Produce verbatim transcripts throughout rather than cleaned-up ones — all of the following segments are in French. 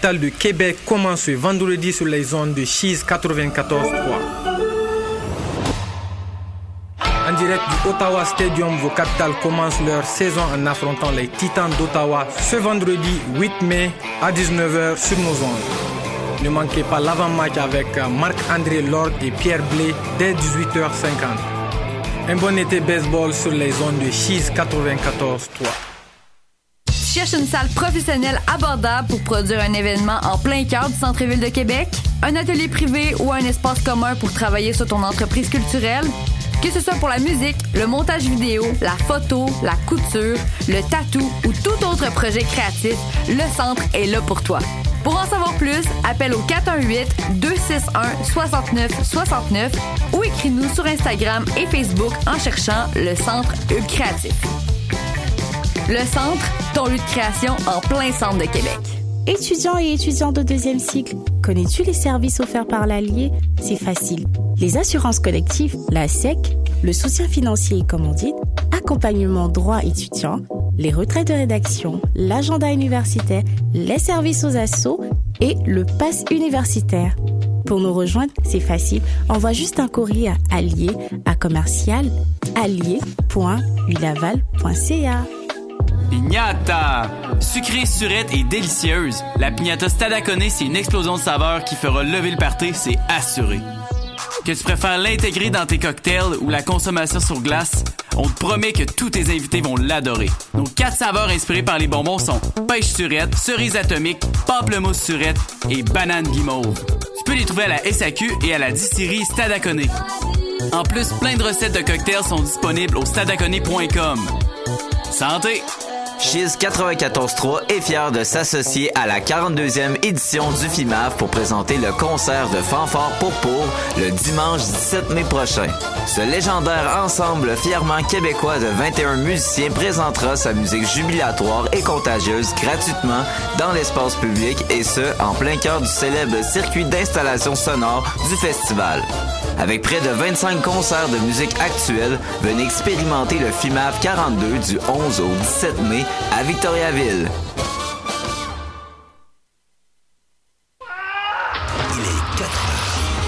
capitale de Québec commence ce vendredi sur les ondes de Chiz quatre-vingt-quatorze trois. En direct du Ottawa Stadium, vos capitales commencent leur saison en affrontant les Titans d'Ottawa ce vendredi huit mai à dix-neuf heures sur nos ondes. Ne manquez pas l'avant-match avec Marc-André Lord et Pierre Blais dès dix-huit heures cinquante. Un bon été baseball sur les ondes de Chiz quatre-vingt-quatorze trois. Tu cherches une salle professionnelle abordable pour produire un événement en plein cœur du centre-ville de Québec? Un atelier privé ou un espace commun pour travailler sur ton entreprise culturelle? Que ce soit pour la musique, le montage vidéo, la photo, la couture, le tatou ou tout autre projet créatif, le centre est là pour toi. Pour en savoir plus, appelle au quatre un huit, deux six un, six neuf six neuf ou écris-nous sur Instagram et Facebook en cherchant le Centre Hub Créatif. Le Centre, ton lieu de création en plein centre de Québec. Étudiants et étudiants de deuxième cycle, connais-tu les services offerts par l'Allier? C'est facile. Les assurances collectives, la S E C, le soutien financier et commandite, accompagnement droit étudiant, les retraites de rédaction, l'agenda universitaire, les services aux assos et le pass universitaire. Pour nous rejoindre, c'est facile. Envoie juste un courrier à allier à commercial allier point ulaval point c a. Pignata! Sucrée, surette et délicieuse, la pignata Stadaconé, c'est une explosion de saveurs qui fera lever le party, c'est assuré. Que tu préfères l'intégrer dans tes cocktails ou la consommation sur glace, on te promet que tous tes invités vont l'adorer. Nos quatre saveurs inspirées par les bonbons sont pêche surette, cerise atomique, pamplemousse surette et banane guimauve. Tu peux les trouver à la S A Q et à la distillerie Stadaconé. En plus, plein de recettes de cocktails sont disponibles au stadaconé point com. Santé! Chiz quatre-vingt-quatorze trois est fier de s'associer à la quarante-deuxième édition du F I M A F pour présenter le concert de Fanfare Pourpour le dimanche dix-sept mai prochain. Ce légendaire ensemble fièrement québécois de vingt et un musiciens présentera sa musique jubilatoire et contagieuse gratuitement dans l'espace public et ce, en plein cœur du célèbre circuit d'installation sonore du festival. Avec près de vingt-cinq concerts de musique actuelle, venez expérimenter le F I M A F quarante-deux du onze au dix-sept mai à Victoriaville. Il est quatre heures.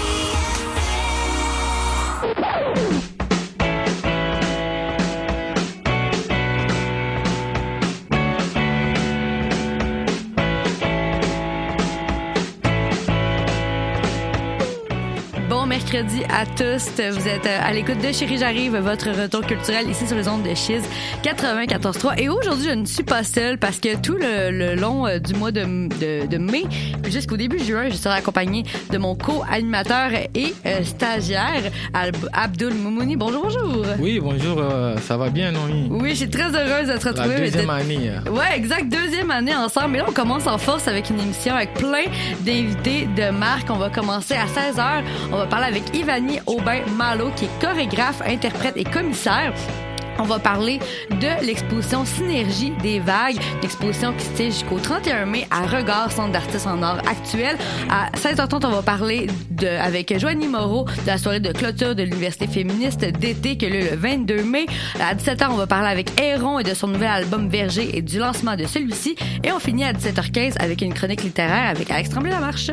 Mercredi à tous, vous êtes à l'écoute de Chérie J'arrive, votre retour culturel ici sur les ondes de Chiz quatre-vingt-quatorze trois. Et aujourd'hui, je ne suis pas seule parce que tout le, le long du mois de, de, de mai puis jusqu'au début juin, je serai accompagnée de mon co-animateur et euh, stagiaire, Ab- Abdul Moumouni. Bonjour, bonjour. Oui, bonjour, euh, ça va bien, Noémie? Oui, je suis très heureuse de te retrouver. La deuxième de... année. Ouais, exact, deuxième année ensemble. Mais là, on commence en force avec une émission avec plein d'invités de marque. On va commencer à seize heures. On va parler avec Ivani Aubin-Malo, qui est chorégraphe, interprète et commissaire. On va parler de l'exposition Synergie des vagues, une exposition qui se tient jusqu'au trente et un mai à Regard, centre d'artistes en art actuel. À seize heures trente, on va parler de, avec Joanie Moreau de la soirée de clôture de l'Université féministe d'été qui a lieu le vingt-deux mai. À dix-sept heures, on va parler avec Héron et de son nouvel album Verger et du lancement de celui-ci. Et on finit à dix-sept heures quinze avec une chronique littéraire avec Alex Tremblay-Lamarche.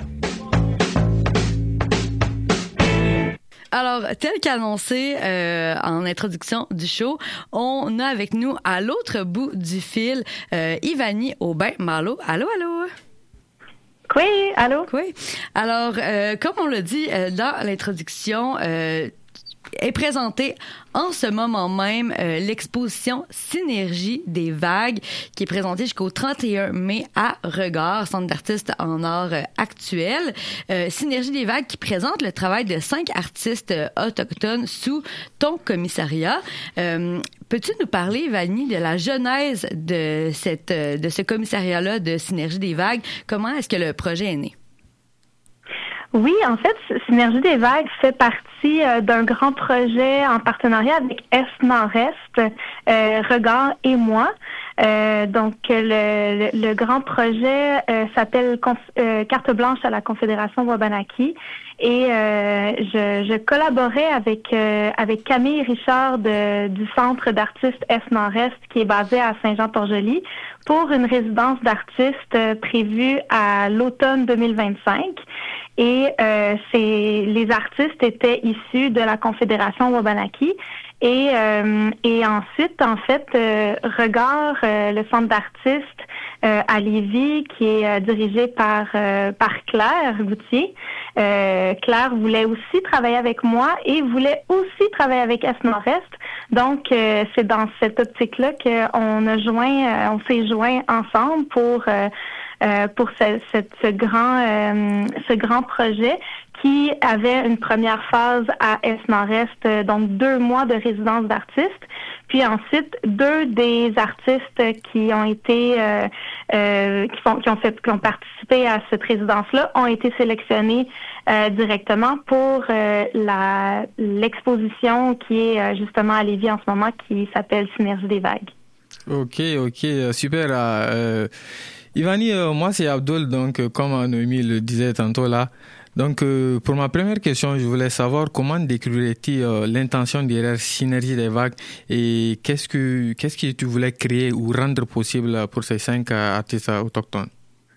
Alors, tel qu'annoncé euh, en introduction du show, on a avec nous à l'autre bout du fil euh, Ivani Aubin-Malo. Allô, allô? Oui, allô? Oui. Alors, euh, comme on l'a dit euh, dans l'introduction, euh, est présentée en ce moment même euh, l'exposition Synergie des vagues qui est présentée jusqu'au trente et un mai à Regard, centre d'artistes en art euh, actuel. Euh, Synergie des vagues qui présente le travail de cinq artistes euh, autochtones sous ton commissariat. Euh, peux-tu nous parler, Vanny, de la genèse de cette euh, de ce commissariat-là de Synergie des vagues? Comment est-ce que le projet est né? Oui, en fait, Synergie des vagues fait partie euh, d'un grand projet en partenariat avec Est Nord-Est, euh, Regard et moi. Euh, donc, le, le, le grand projet euh, s'appelle Conf- euh, Carte blanche à la Confédération Wabanaki. Et euh, je, je collaborais avec euh, avec Camille Richard de, du Centre d'artistes Est-Nord-Est qui est basé à Saint-Jean-Port-Joli pour une résidence d'artistes euh, prévue à l'automne deux mille vingt-cinq. Et euh, c'est, les artistes étaient issus de la Confédération Wabanaki. Et, euh, et ensuite, en fait, euh, Regard, euh, le centre d'artistes euh, à Lévis, qui est euh, dirigé par euh, par Claire Goutier. Euh, Claire voulait aussi travailler avec moi et voulait aussi travailler avec Est-Nord-Est. Donc, euh, c'est dans cette optique-là qu'on a joint, euh, on s'est joint ensemble pour euh, euh, pour ce, ce, ce grand euh, ce grand projet qui avait une première phase à Est-Nord-Est, euh, donc deux mois de résidence d'artistes. Puis ensuite, deux des artistes qui ont été euh, euh, qui, font, qui ont fait qui ont participé à cette résidence-là ont été sélectionnés euh, directement pour euh, la l'exposition qui est euh, justement à Lévis en ce moment, qui s'appelle Synergie des vagues. Ok, ok, super. Euh, Ivani, euh, moi c'est Abdul, donc euh, comme Noémie le disait tantôt là. Donc, euh, pour ma première question, je voulais savoir comment décrirais-tu euh, l'intention derrière Synergie des vagues et qu'est-ce que qu'est-ce que tu voulais créer ou rendre possible pour ces cinq euh, artistes autochtones?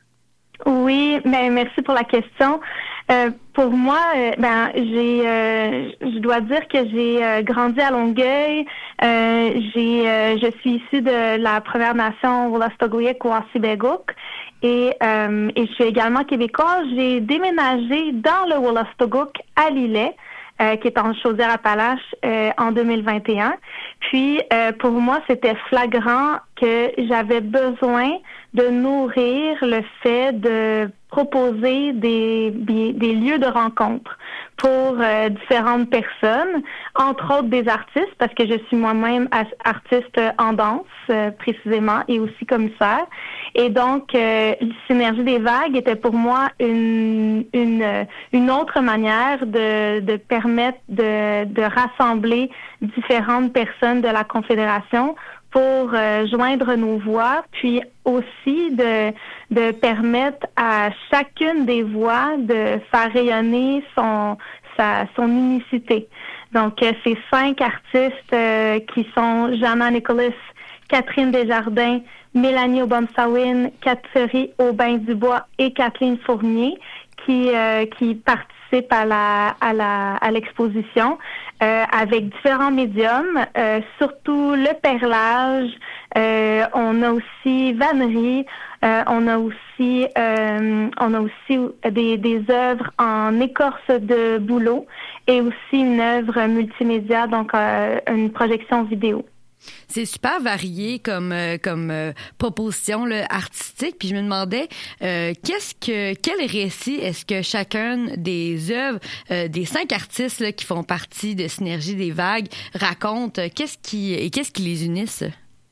Oui, mais merci pour la question. Euh, pour moi, euh, ben j'ai, euh, je dois dire que j'ai euh, grandi à Longueuil. Euh, j'ai, euh, je suis issue de la Première Nation Wolastoqiyik-Wassibeguk. Et, euh, et je suis également québécoise. J'ai déménagé dans le Wolastoqiyik à Lillet, euh, qui est en Chaudière-Appalaches, euh, en deux mille vingt et un. Puis, euh, pour moi, c'était flagrant que j'avais besoin de nourrir le fait de proposer des, des, des lieux de rencontre pour euh, différentes personnes, entre autres des artistes, parce que je suis moi-même artiste en danse, euh, précisément, et aussi commissaire. Et donc, euh, Synergie des vagues était pour moi une une une autre manière de de permettre de de rassembler différentes personnes de la Confédération pour euh, joindre nos voix, puis aussi de de permettre à chacune des voix de faire rayonner son sa son unicité. Donc, euh, ces cinq artistes euh, qui sont Jana Nicholas, Catherine Desjardins, Mélanie Obomsawin, Catherine Aubin-Dubois et Kathleen Fournier qui euh, qui participent à la à la à l'exposition euh, avec différents médiums, euh, surtout le perlage. Euh, on a aussi vannerie, euh, on a aussi euh, on a aussi des des œuvres en écorce de bouleau et aussi une œuvre multimédia, donc euh, une projection vidéo. C'est super varié comme euh, comme euh, proposition là, artistique. Puis je me demandais euh, qu'est-ce que quel récit est-ce que chacun des œuvres euh, des cinq artistes là, qui font partie de Synergie des vagues raconte. Qu'est-ce qui et qu'est-ce qui les unissent?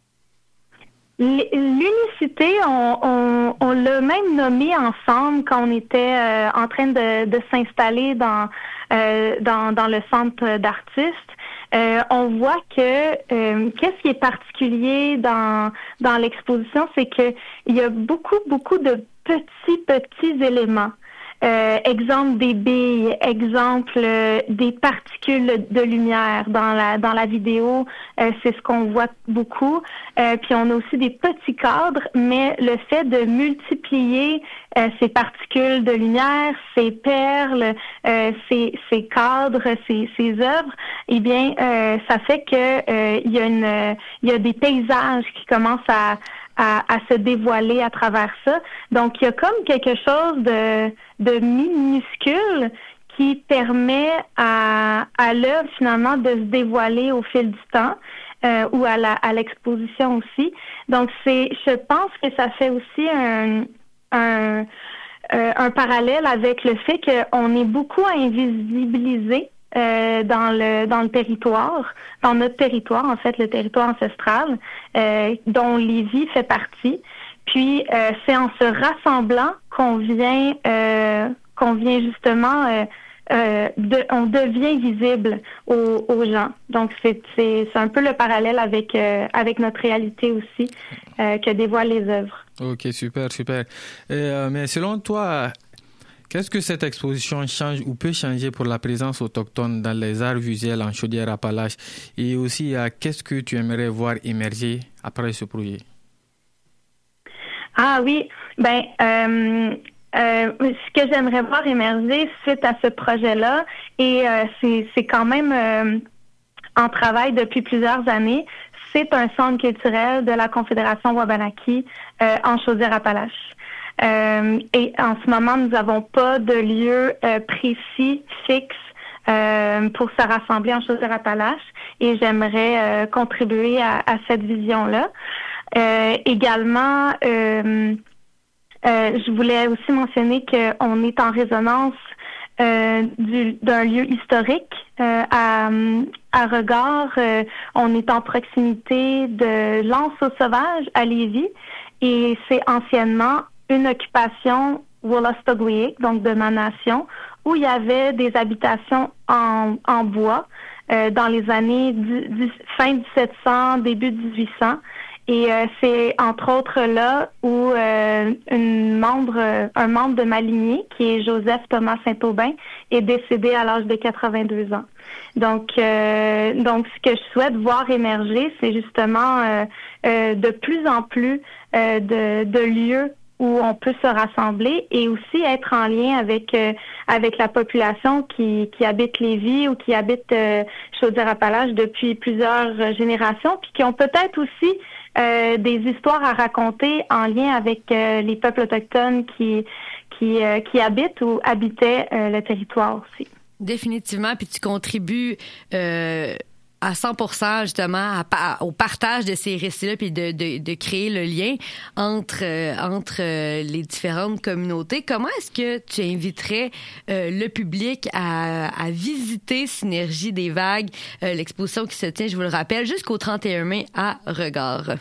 L'unicité, on, on, on l'a même nommé ensemble quand on était euh, en train de, de s'installer dans, euh, dans dans le centre d'artistes. Euh, on voit que euh, qu'est-ce qui est particulier dans dans l'exposition, c'est que il y a beaucoup beaucoup de petits petits éléments. Euh, exemple des billes, exemple euh, des particules de lumière dans la dans la vidéo, euh, c'est ce qu'on voit beaucoup. Euh, puis on a aussi des petits cadres, mais le fait de multiplier euh, ces particules de lumière, ces perles, euh, ces ces cadres, ces ces œuvres, eh bien euh, ça fait que euh, il y a une il y a des paysages qui commencent à À, à se dévoiler à travers ça. Donc, il y a comme quelque chose de, de minuscule qui permet à, à l'œuvre, finalement, de se dévoiler au fil du temps euh, ou à, la, à l'exposition aussi. Donc, c'est, je pense que ça fait aussi un, un, euh, un parallèle avec le fait qu'on est beaucoup invisibilisé Euh, dans le dans le territoire, dans notre territoire, en fait, le territoire ancestral, euh, dont Lévis fait partie. Puis euh, c'est en se rassemblant qu'on vient euh, qu'on vient justement euh, euh, de, on devient visible aux, aux gens. Donc c'est, c'est, c'est un peu le parallèle avec euh, avec notre réalité aussi euh, que dévoilent les œuvres. Ok, super, super. Et, euh, mais selon toi, qu'est-ce que cette exposition change ou peut changer pour la présence autochtone dans les arts visuels en Chaudière-Appalaches? Et aussi, euh, qu'est-ce que tu aimerais voir émerger après ce projet? Ah oui, ben euh, euh, ce que j'aimerais voir émerger suite à ce projet-là, et euh, c'est, c'est quand même euh, en travail depuis plusieurs années, c'est un centre culturel de la Confédération Wabanaki euh, en Chaudière-Appalaches. Euh, et en ce moment, nous n'avons pas de lieu euh, précis, fixe, euh, pour se rassembler en Chaudière-Appalaches, et j'aimerais euh, contribuer à, à cette vision-là. Euh, également, euh, euh, je voulais aussi mentionner qu'on est en résonance euh, du, d'un lieu historique euh, à, à Regard. Euh, on est en proximité de l'Anse-aux-Sauvages à Lévis, et c'est anciennement une occupation Wolastoqiyik, donc de ma nation, où il y avait des habitations en, en bois euh, dans les années du, du, fin dix-sept cents, début dix-huit cents. Et euh, c'est entre autres là où euh, une membre, euh, un membre de ma lignée, qui est Joseph Thomas Saint-Aubin, est décédé à l'âge de quatre-vingt-deux ans. Donc, euh, donc ce que je souhaite voir émerger, c'est justement euh, euh, de plus en plus euh, de, de lieux où on peut se rassembler et aussi être en lien avec euh, avec la population qui, qui habite Lévis ou qui habite euh, Chaudière-Appalaches depuis plusieurs euh, générations, puis qui ont peut-être aussi euh, des histoires à raconter en lien avec euh, les peuples autochtones qui qui euh, qui habitent ou habitaient euh, le territoire aussi. Définitivement, puis tu contribues euh, à cent pour cent justement à, à, au partage de ces récits-là, puis de, de, de créer le lien entre euh, entre euh, les différentes communautés. Comment est-ce que tu inviterais euh, le public à, à visiter Synergie des vagues, euh, l'exposition qui se tient, je vous le rappelle, jusqu'au trente et un mai à Regard?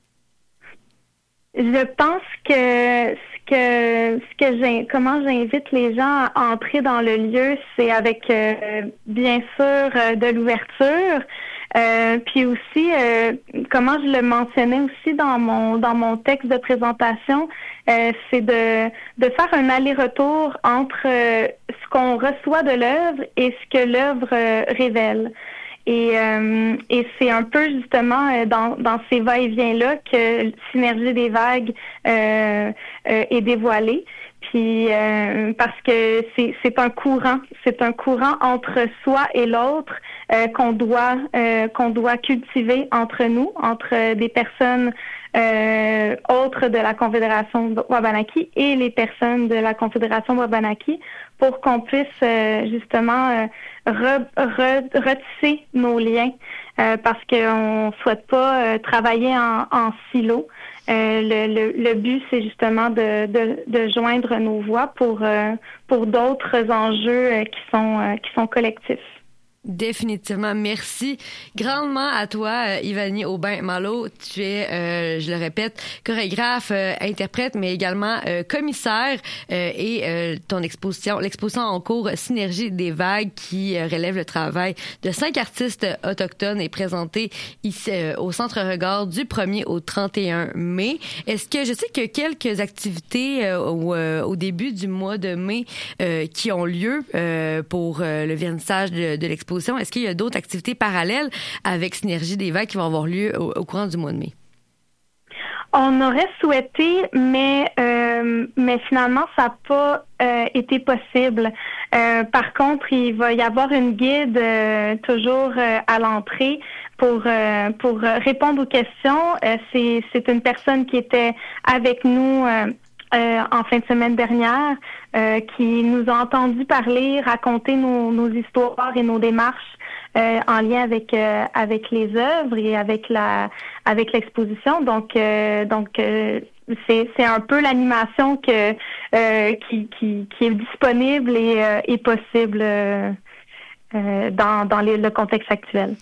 Je pense que ce que ce que j'ai, comment j'invite les gens à entrer dans le lieu, c'est avec euh, bien sûr euh, de l'ouverture, euh, puis aussi euh, comment je le mentionnais aussi dans mon dans mon texte de présentation, euh, c'est de de faire un aller-retour entre euh, ce qu'on reçoit de l'œuvre et ce que l'œuvre euh, révèle. Et, euh, et c'est un peu justement euh, dans, dans ces va-et-vient-là que Synergie des vagues euh, euh, est dévoilée. Puis euh, parce que c'est, c'est un courant, c'est un courant entre soi et l'autre euh, qu'on doit euh, qu'on doit cultiver entre nous, entre des personnes euh, autres de la Confédération Wabanaki et les personnes de la Confédération Wabanaki, pour qu'on puisse euh, justement euh, re, re, retisser nos liens, euh, parce qu'on souhaite pas euh, travailler en, en silo. Euh, le, le, le but, c'est justement de, de, de joindre nos voix pour euh, pour d'autres enjeux euh, qui sont euh, qui sont collectifs. Définitivement. Merci grandement à toi, euh, Ivanie Aubin-Malo. Tu es, euh, je le répète, chorégraphe, euh, interprète, mais également euh, commissaire euh, et euh, ton exposition, l'exposition en cours Synergie des vagues, qui euh, relève le travail de cinq artistes autochtones, est présentée ici euh, au Centre Regard du premier au trente et un mai. Est-ce que je sais que quelques activités euh, au, euh, au début du mois de mai euh, qui ont lieu euh, pour euh, le vernissage de, de l'exposition. Est-ce qu'il y a d'autres activités parallèles avec Synergie des vagues qui vont avoir lieu au, au courant du mois de mai? On aurait souhaité, mais euh, mais finalement, ça n'a pas euh, été possible. Euh, par contre, il va y avoir une guide euh, toujours euh, à l'entrée pour euh, pour répondre aux questions. Euh, c'est c'est une personne qui était avec nous euh, Euh, en fin de semaine dernière, euh, qui nous a entendu parler, raconter nos, nos histoires et nos démarches euh, en lien avec euh, avec les œuvres et avec la avec l'exposition. Donc euh, donc euh, c'est c'est un peu l'animation que euh, qui, qui qui est disponible et, euh, et possible euh, euh, dans dans les, le contexte actuel.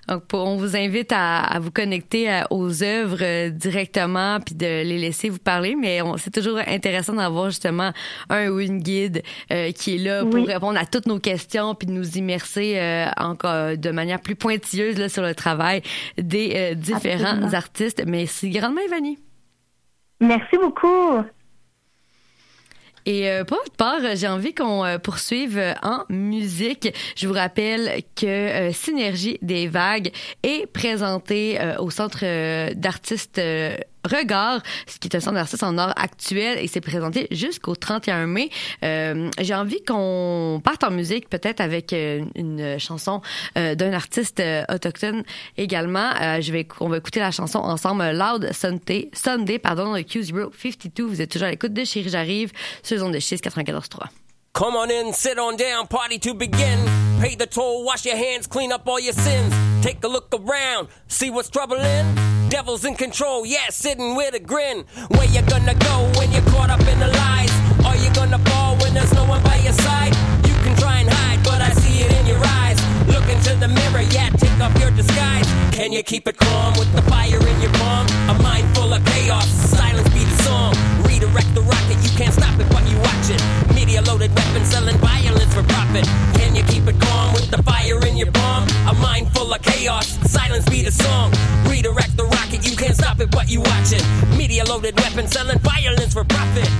Donc, pour, on vous invite à, à vous connecter à, aux œuvres euh, directement puis de les laisser vous parler. Mais on, c'est toujours intéressant d'avoir justement un ou une guide euh, qui est là pour Oui. répondre à toutes nos questions puis de nous immerser euh, encore de manière plus pointilleuse là, sur le travail des euh, différents Absolument. artistes. Mais c'est grandement Ivanie. Merci beaucoup. Et euh, pour votre part, j'ai envie qu'on euh, poursuive en musique. Je vous rappelle que euh, Synergie des vagues est présenté euh, au Centre euh, d'artistes euh, Regard, ce qui est un centre d'artistes en art actuel, et c'est présenté jusqu'au trente et un mai. Euh, j'ai envie qu'on parte en musique, peut-être avec euh, une chanson euh, d'un artiste euh, autochtone également. Euh, je vais, on va écouter la chanson ensemble, Loud Sunday, Sunday pardon, de Q zéro cinquante-deux. Vous êtes toujours à l'écoute de Chérie J'arrive sur les ondes de Chiz quatre-vingt-quatorze trois. Come on in, sit on down, party to begin. Pay the toll, wash your hands, clean up all your sins. Take a look around, see what's troubling. Devil's in control, yeah, sitting with a grin. Where you gonna go when you're caught up in the lies? Are you gonna fall when there's no one by your side? You can try and hide, but I see it in your eyes. Look into the mirror, yeah, take off your disguise. Can you keep it calm with the fire in your palm? A mind full of chaos, silence be the song. Redirect the rocket, you can't stop it, but you watch it. Media loaded weapons selling violence for profit. Can you keep it calm with the fire in your palm? A mind full of chaos, silence be the song. Redirect the rocket, you can't stop it, but you watch it. Media loaded weapons selling violence for profit.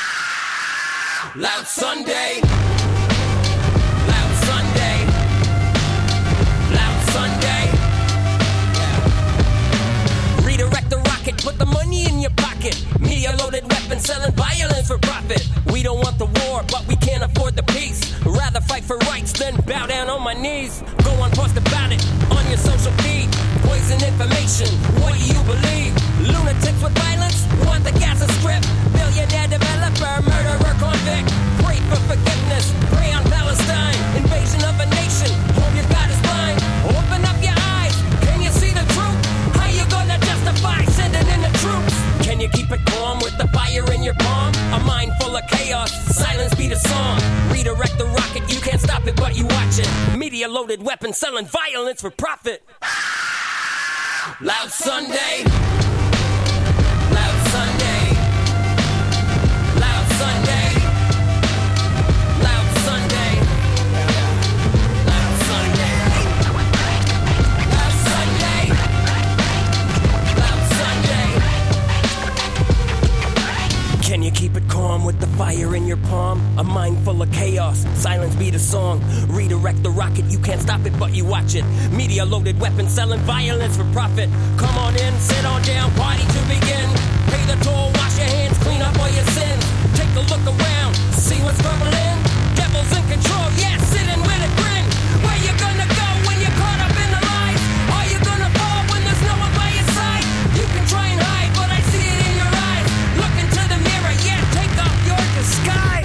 Loud Sunday. Loud Sunday. Loud Sunday. Redirect the rocket, put the money in your pocket. Media loaded weapons selling violence for profit. We don't want the war, but we can't afford the peace. Rather fight for rights than bow down on my knees. Go on, post about it on your social feed. Poison information, what do you believe? Lunatics with violence, want the Gaza Strip. Billionaire developer, murderer convict. Pray for forgiveness, pray on Palestine. Invasion of a nation, hope your God is blind. Open up your eyes, can you see the truth? How you gonna justify sending in the troops? Can you keep it calm with the fire in your palm? A mind full of chaos, silence be the song. Redirect the rocket, you can't stop it, but you watch it. Media loaded weapons selling violence for profit. Loud Sunday. Loud Sunday. Loud Sunday. Loud Sunday. Loud Sunday. Loud Sunday. Loud Sunday. Can you keep it calm with the fire in your palm? A mind full of chaos, silence be the song. Redirect the rocket, you can't stop it, but you watch it. Media loaded weapons selling violence for profit. Come on in, sit on down, party to begin. Pay the toll, wash your hands, clean up all your sins. Take a look around, see what's troubling. Devil's in control, yeah, sitting with a grin. Where you gonna go when you're caught up in the lies? Are you gonna fall when there's no one by your side? You can try and hide, but I see it in your eyes. Look into the mirror, yeah, take off your disguise.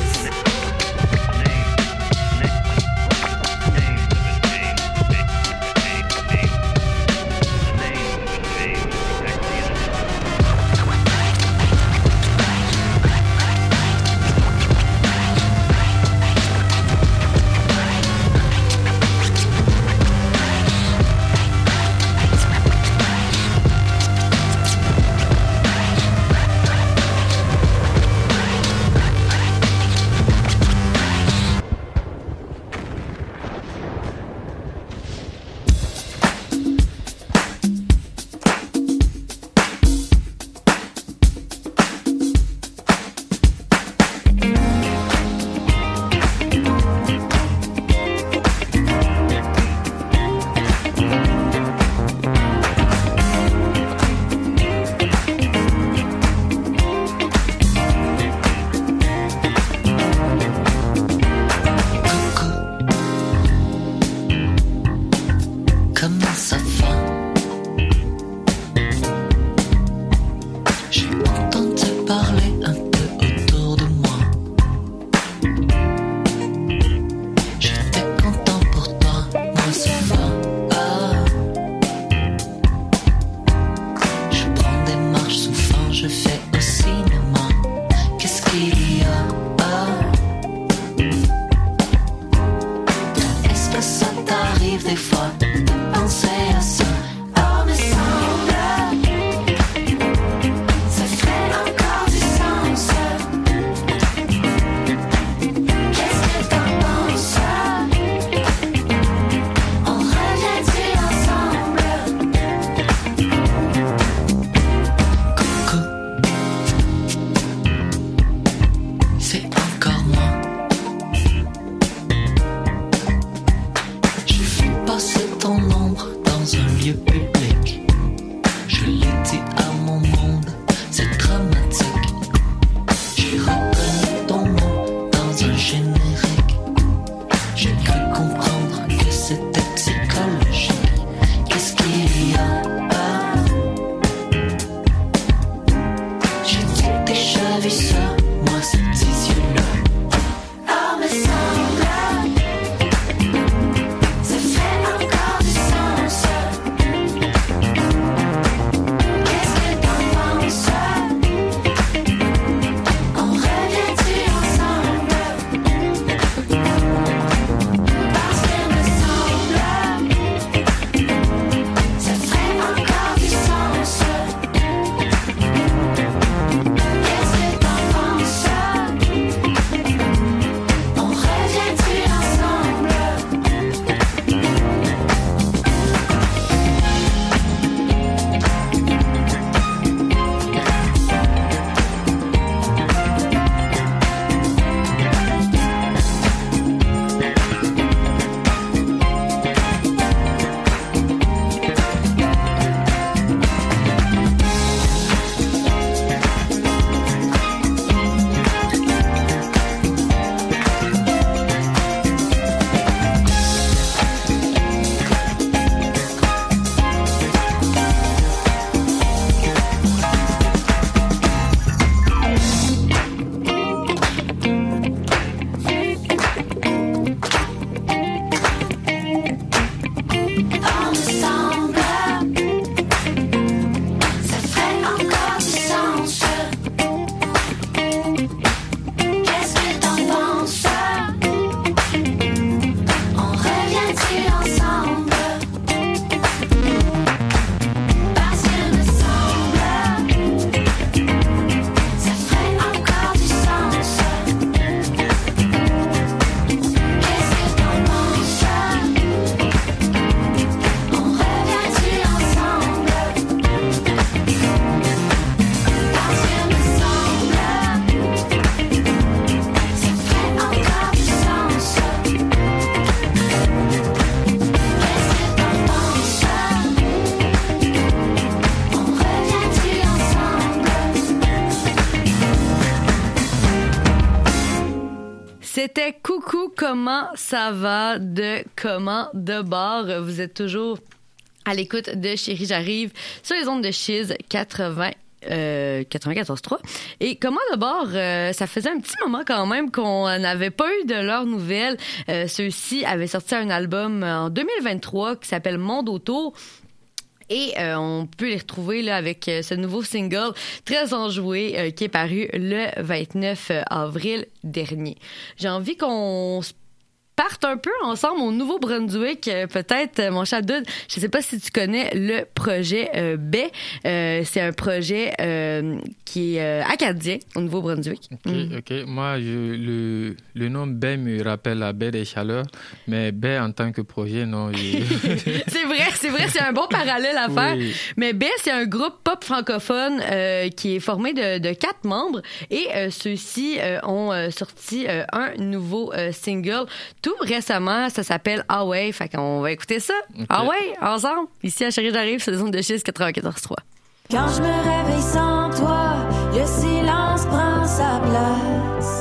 C'était Coucou, comment ça va de Comment de bord. Vous êtes toujours à l'écoute de Chérie, j'arrive sur les ondes de Chiz quatre-vingts. Euh, quatre-vingt-quatorze trois. Et Comment de bord, euh, ça faisait un petit moment quand même qu'on n'avait pas eu de leurs nouvelles. Euh, ceux-ci avaient sorti un album en deux mille vingt-trois qui s'appelle Monde autour. Et euh, on peut les retrouver là avec euh, ce nouveau single très enjoué euh, qui est paru le vingt-neuf avril dernier. J'ai envie qu'on se partent un peu ensemble au Nouveau-Brunswick. Euh, peut-être, euh, mon cher Dude, je sais pas si tu connais le projet euh, Baie. Euh, c'est un projet euh, qui est euh, acadien au Nouveau-Brunswick. OK, mm. OK. Moi, je, le, le nom Baie me rappelle la baie des Chaleurs, mais Baie en tant que projet, non. Je... c'est vrai, c'est vrai, c'est un bon parallèle à faire. Oui. Mais Baie, c'est un groupe pop francophone euh, qui est formé de, de quatre membres et euh, ceux-ci euh, ont euh, sorti euh, un nouveau euh, single tout récemment, ça s'appelle Ah ouais, fait qu'on va écouter ça. Okay. Ah ouais, ensemble. Ici à Chérie, j'arrive sur les ondes de Chiz quatre-vingt-quatorze trois. Quand je me réveille sans toi, le silence prend sa place.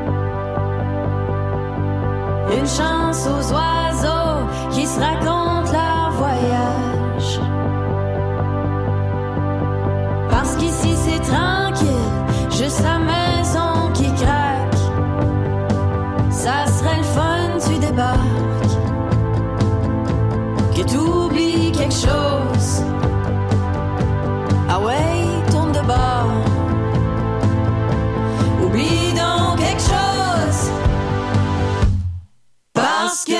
Une chance aux oiseaux qui se racontent leur voyage. Parce qu'ici c'est tranquille, juste la maison qui craque. Ça serait le fun. Tu débarques, que t'oublies quelque chose. Ah ouais, tourne de bord. Oublie donc quelque chose. Parce que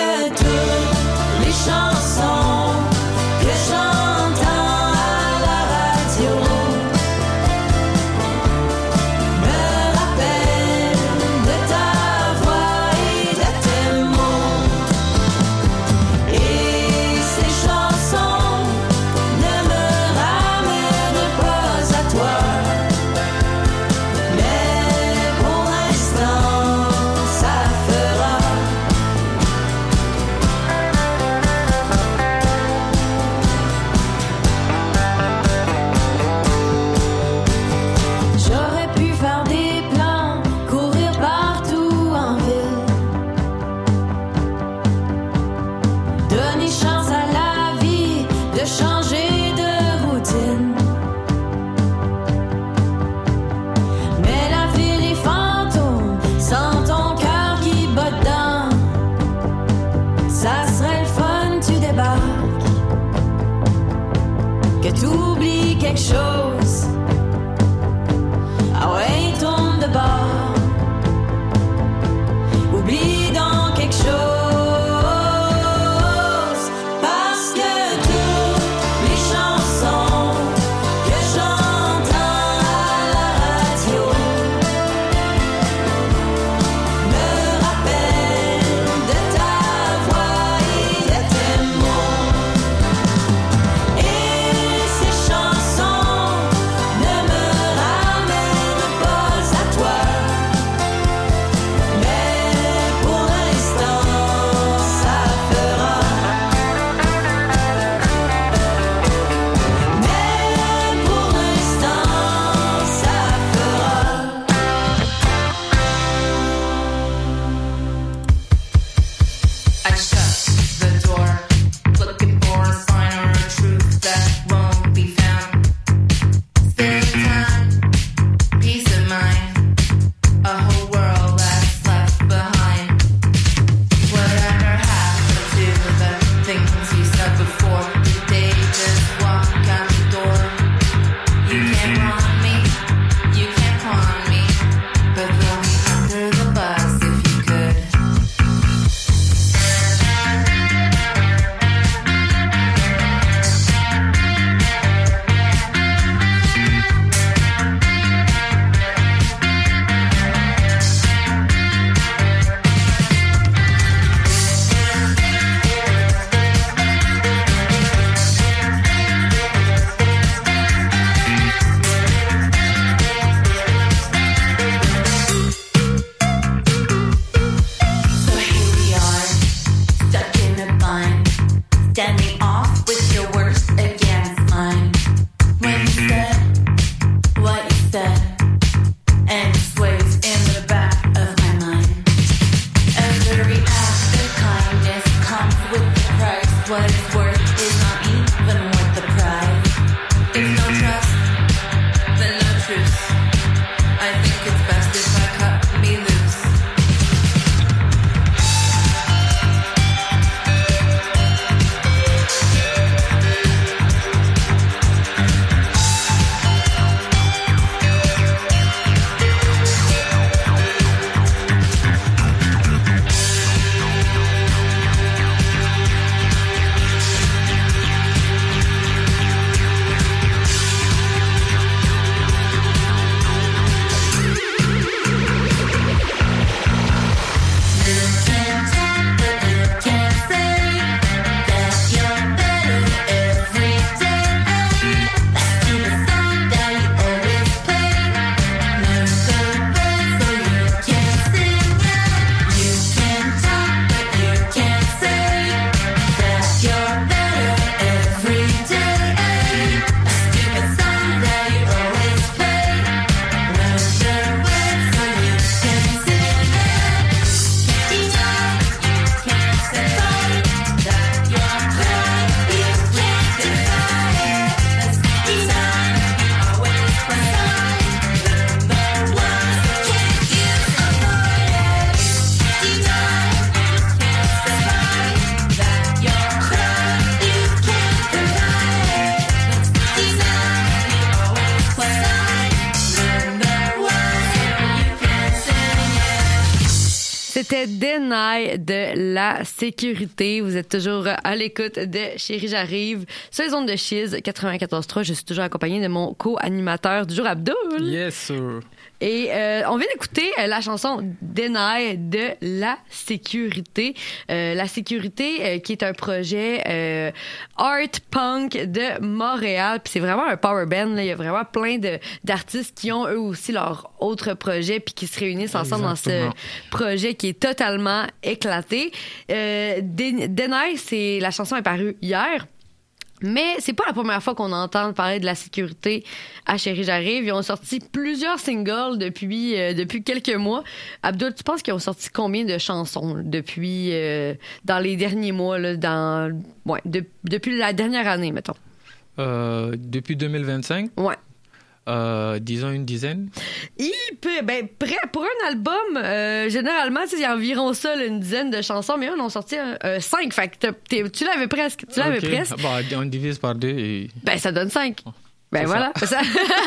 C'était Deny de La Sécurité. Vous êtes toujours à l'écoute de Chérie J'arrive sur les ondes de Chiz quatre-vingt-quatorze trois. Je suis toujours accompagnée de mon co-animateur du jour, Abdul. Yes, sir. Et euh, on vient d'écouter euh, la chanson Deny de La Sécurité. Euh, La Sécurité, euh, qui est un projet euh, art punk de Montréal. Puis c'est vraiment un power band. Là. Il y a vraiment plein de d'artistes qui ont eux aussi leur autre projet puis qui se réunissent ensemble Exactement. Dans ce projet qui est totalement éclaté. Euh, Deny, c'est la chanson est parue hier. Mais c'est pas la première fois qu'on entend parler de La Sécurité à Chérie J'arrive. Ils ont sorti plusieurs singles depuis euh, depuis quelques mois. Abdul, tu penses qu'ils ont sorti combien de chansons depuis euh, dans les derniers mois là, dans ouais de, depuis la dernière année, mettons? Euh, depuis deux mille vingt-cinq? Ouais. Euh, disons une dizaine. Il peut, ben, prêt pour un album, euh, généralement, il y a environ ça, là, une dizaine de chansons, mais eux, on en sorti euh, cinq. Fait que tu l'avais presque. Tu l'avais okay. presque. Bah, on divise par deux et. Ben, ça donne cinq. Oh, ben voilà. Ça.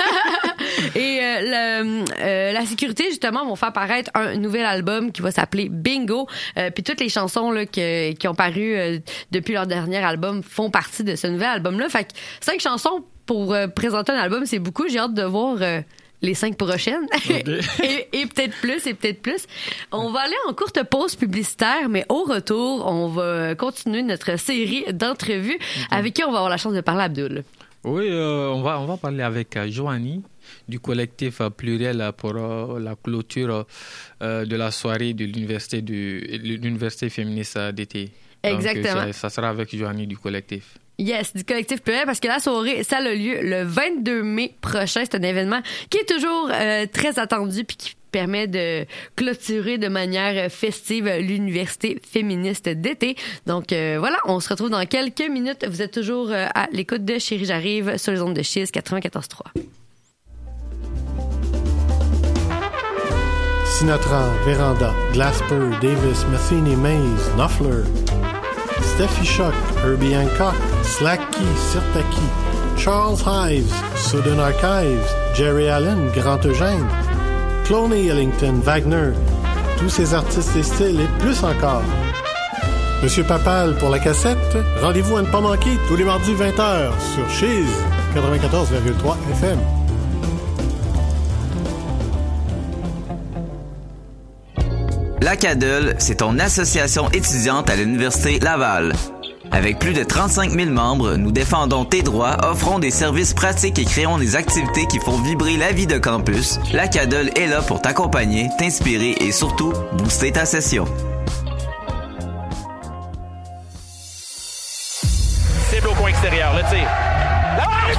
Et euh, le, euh, La Sécurité, justement, vont faire paraître un nouvel album qui va s'appeler Bingo. Euh, Puis toutes les chansons là, que, qui ont paru euh, depuis leur dernier album font partie de ce nouvel album-là. Fait que cinq chansons pour euh, présenter un album, c'est beaucoup. J'ai hâte de voir euh, les cinq prochaines. Okay. et, et peut-être plus, et peut-être plus. On va aller en courte pause publicitaire, mais au retour, on va continuer notre série d'entrevues okay. avec qui on va avoir la chance de parler à Abdul. Oui, euh, on va on va parler avec euh, Joanie du collectif euh, Pluriel pour euh, la clôture euh, de la soirée de l'université de l'université féministe d'été. Exactement. Donc, euh, ça, ça sera avec Joanie du collectif. Yes, du collectif Pluriel, parce que la soirée, ça a lieu le vingt-deux mai prochain. C'est un événement qui est toujours euh, très attendu puis qui permet de clôturer de manière festive l'université féministe d'été. Donc euh, voilà, on se retrouve dans quelques minutes. Vous êtes toujours euh, à l'écoute de Chérie J'arrive sur les ondes de Chiz quatre-vingt-quatorze trois. Sinatra, Véranda, Glasper, Davis, Matheny, Mays, Knopfler, Steffi Shock, Herbie Hancock, Slacky, Sirtaki, Charles Hives, Southern Archives, Jerry Allen, Grand Eugène, Cloney Ellington, Wagner, tous ces artistes et styles et plus encore. Monsieur Papal pour la cassette, rendez-vous à ne pas manquer tous les mardis vingt heures sur Chiz quatre-vingt-quatorze virgule trois F M. La C A D L, c'est ton association étudiante à l'Université Laval. Avec plus de trente-cinq mille membres, nous défendons tes droits, offrons des services pratiques et créons des activités qui font vibrer la vie de campus. La C A D L est là pour t'accompagner, t'inspirer et surtout booster ta session. Cible au coin extérieur, le tir. La marche,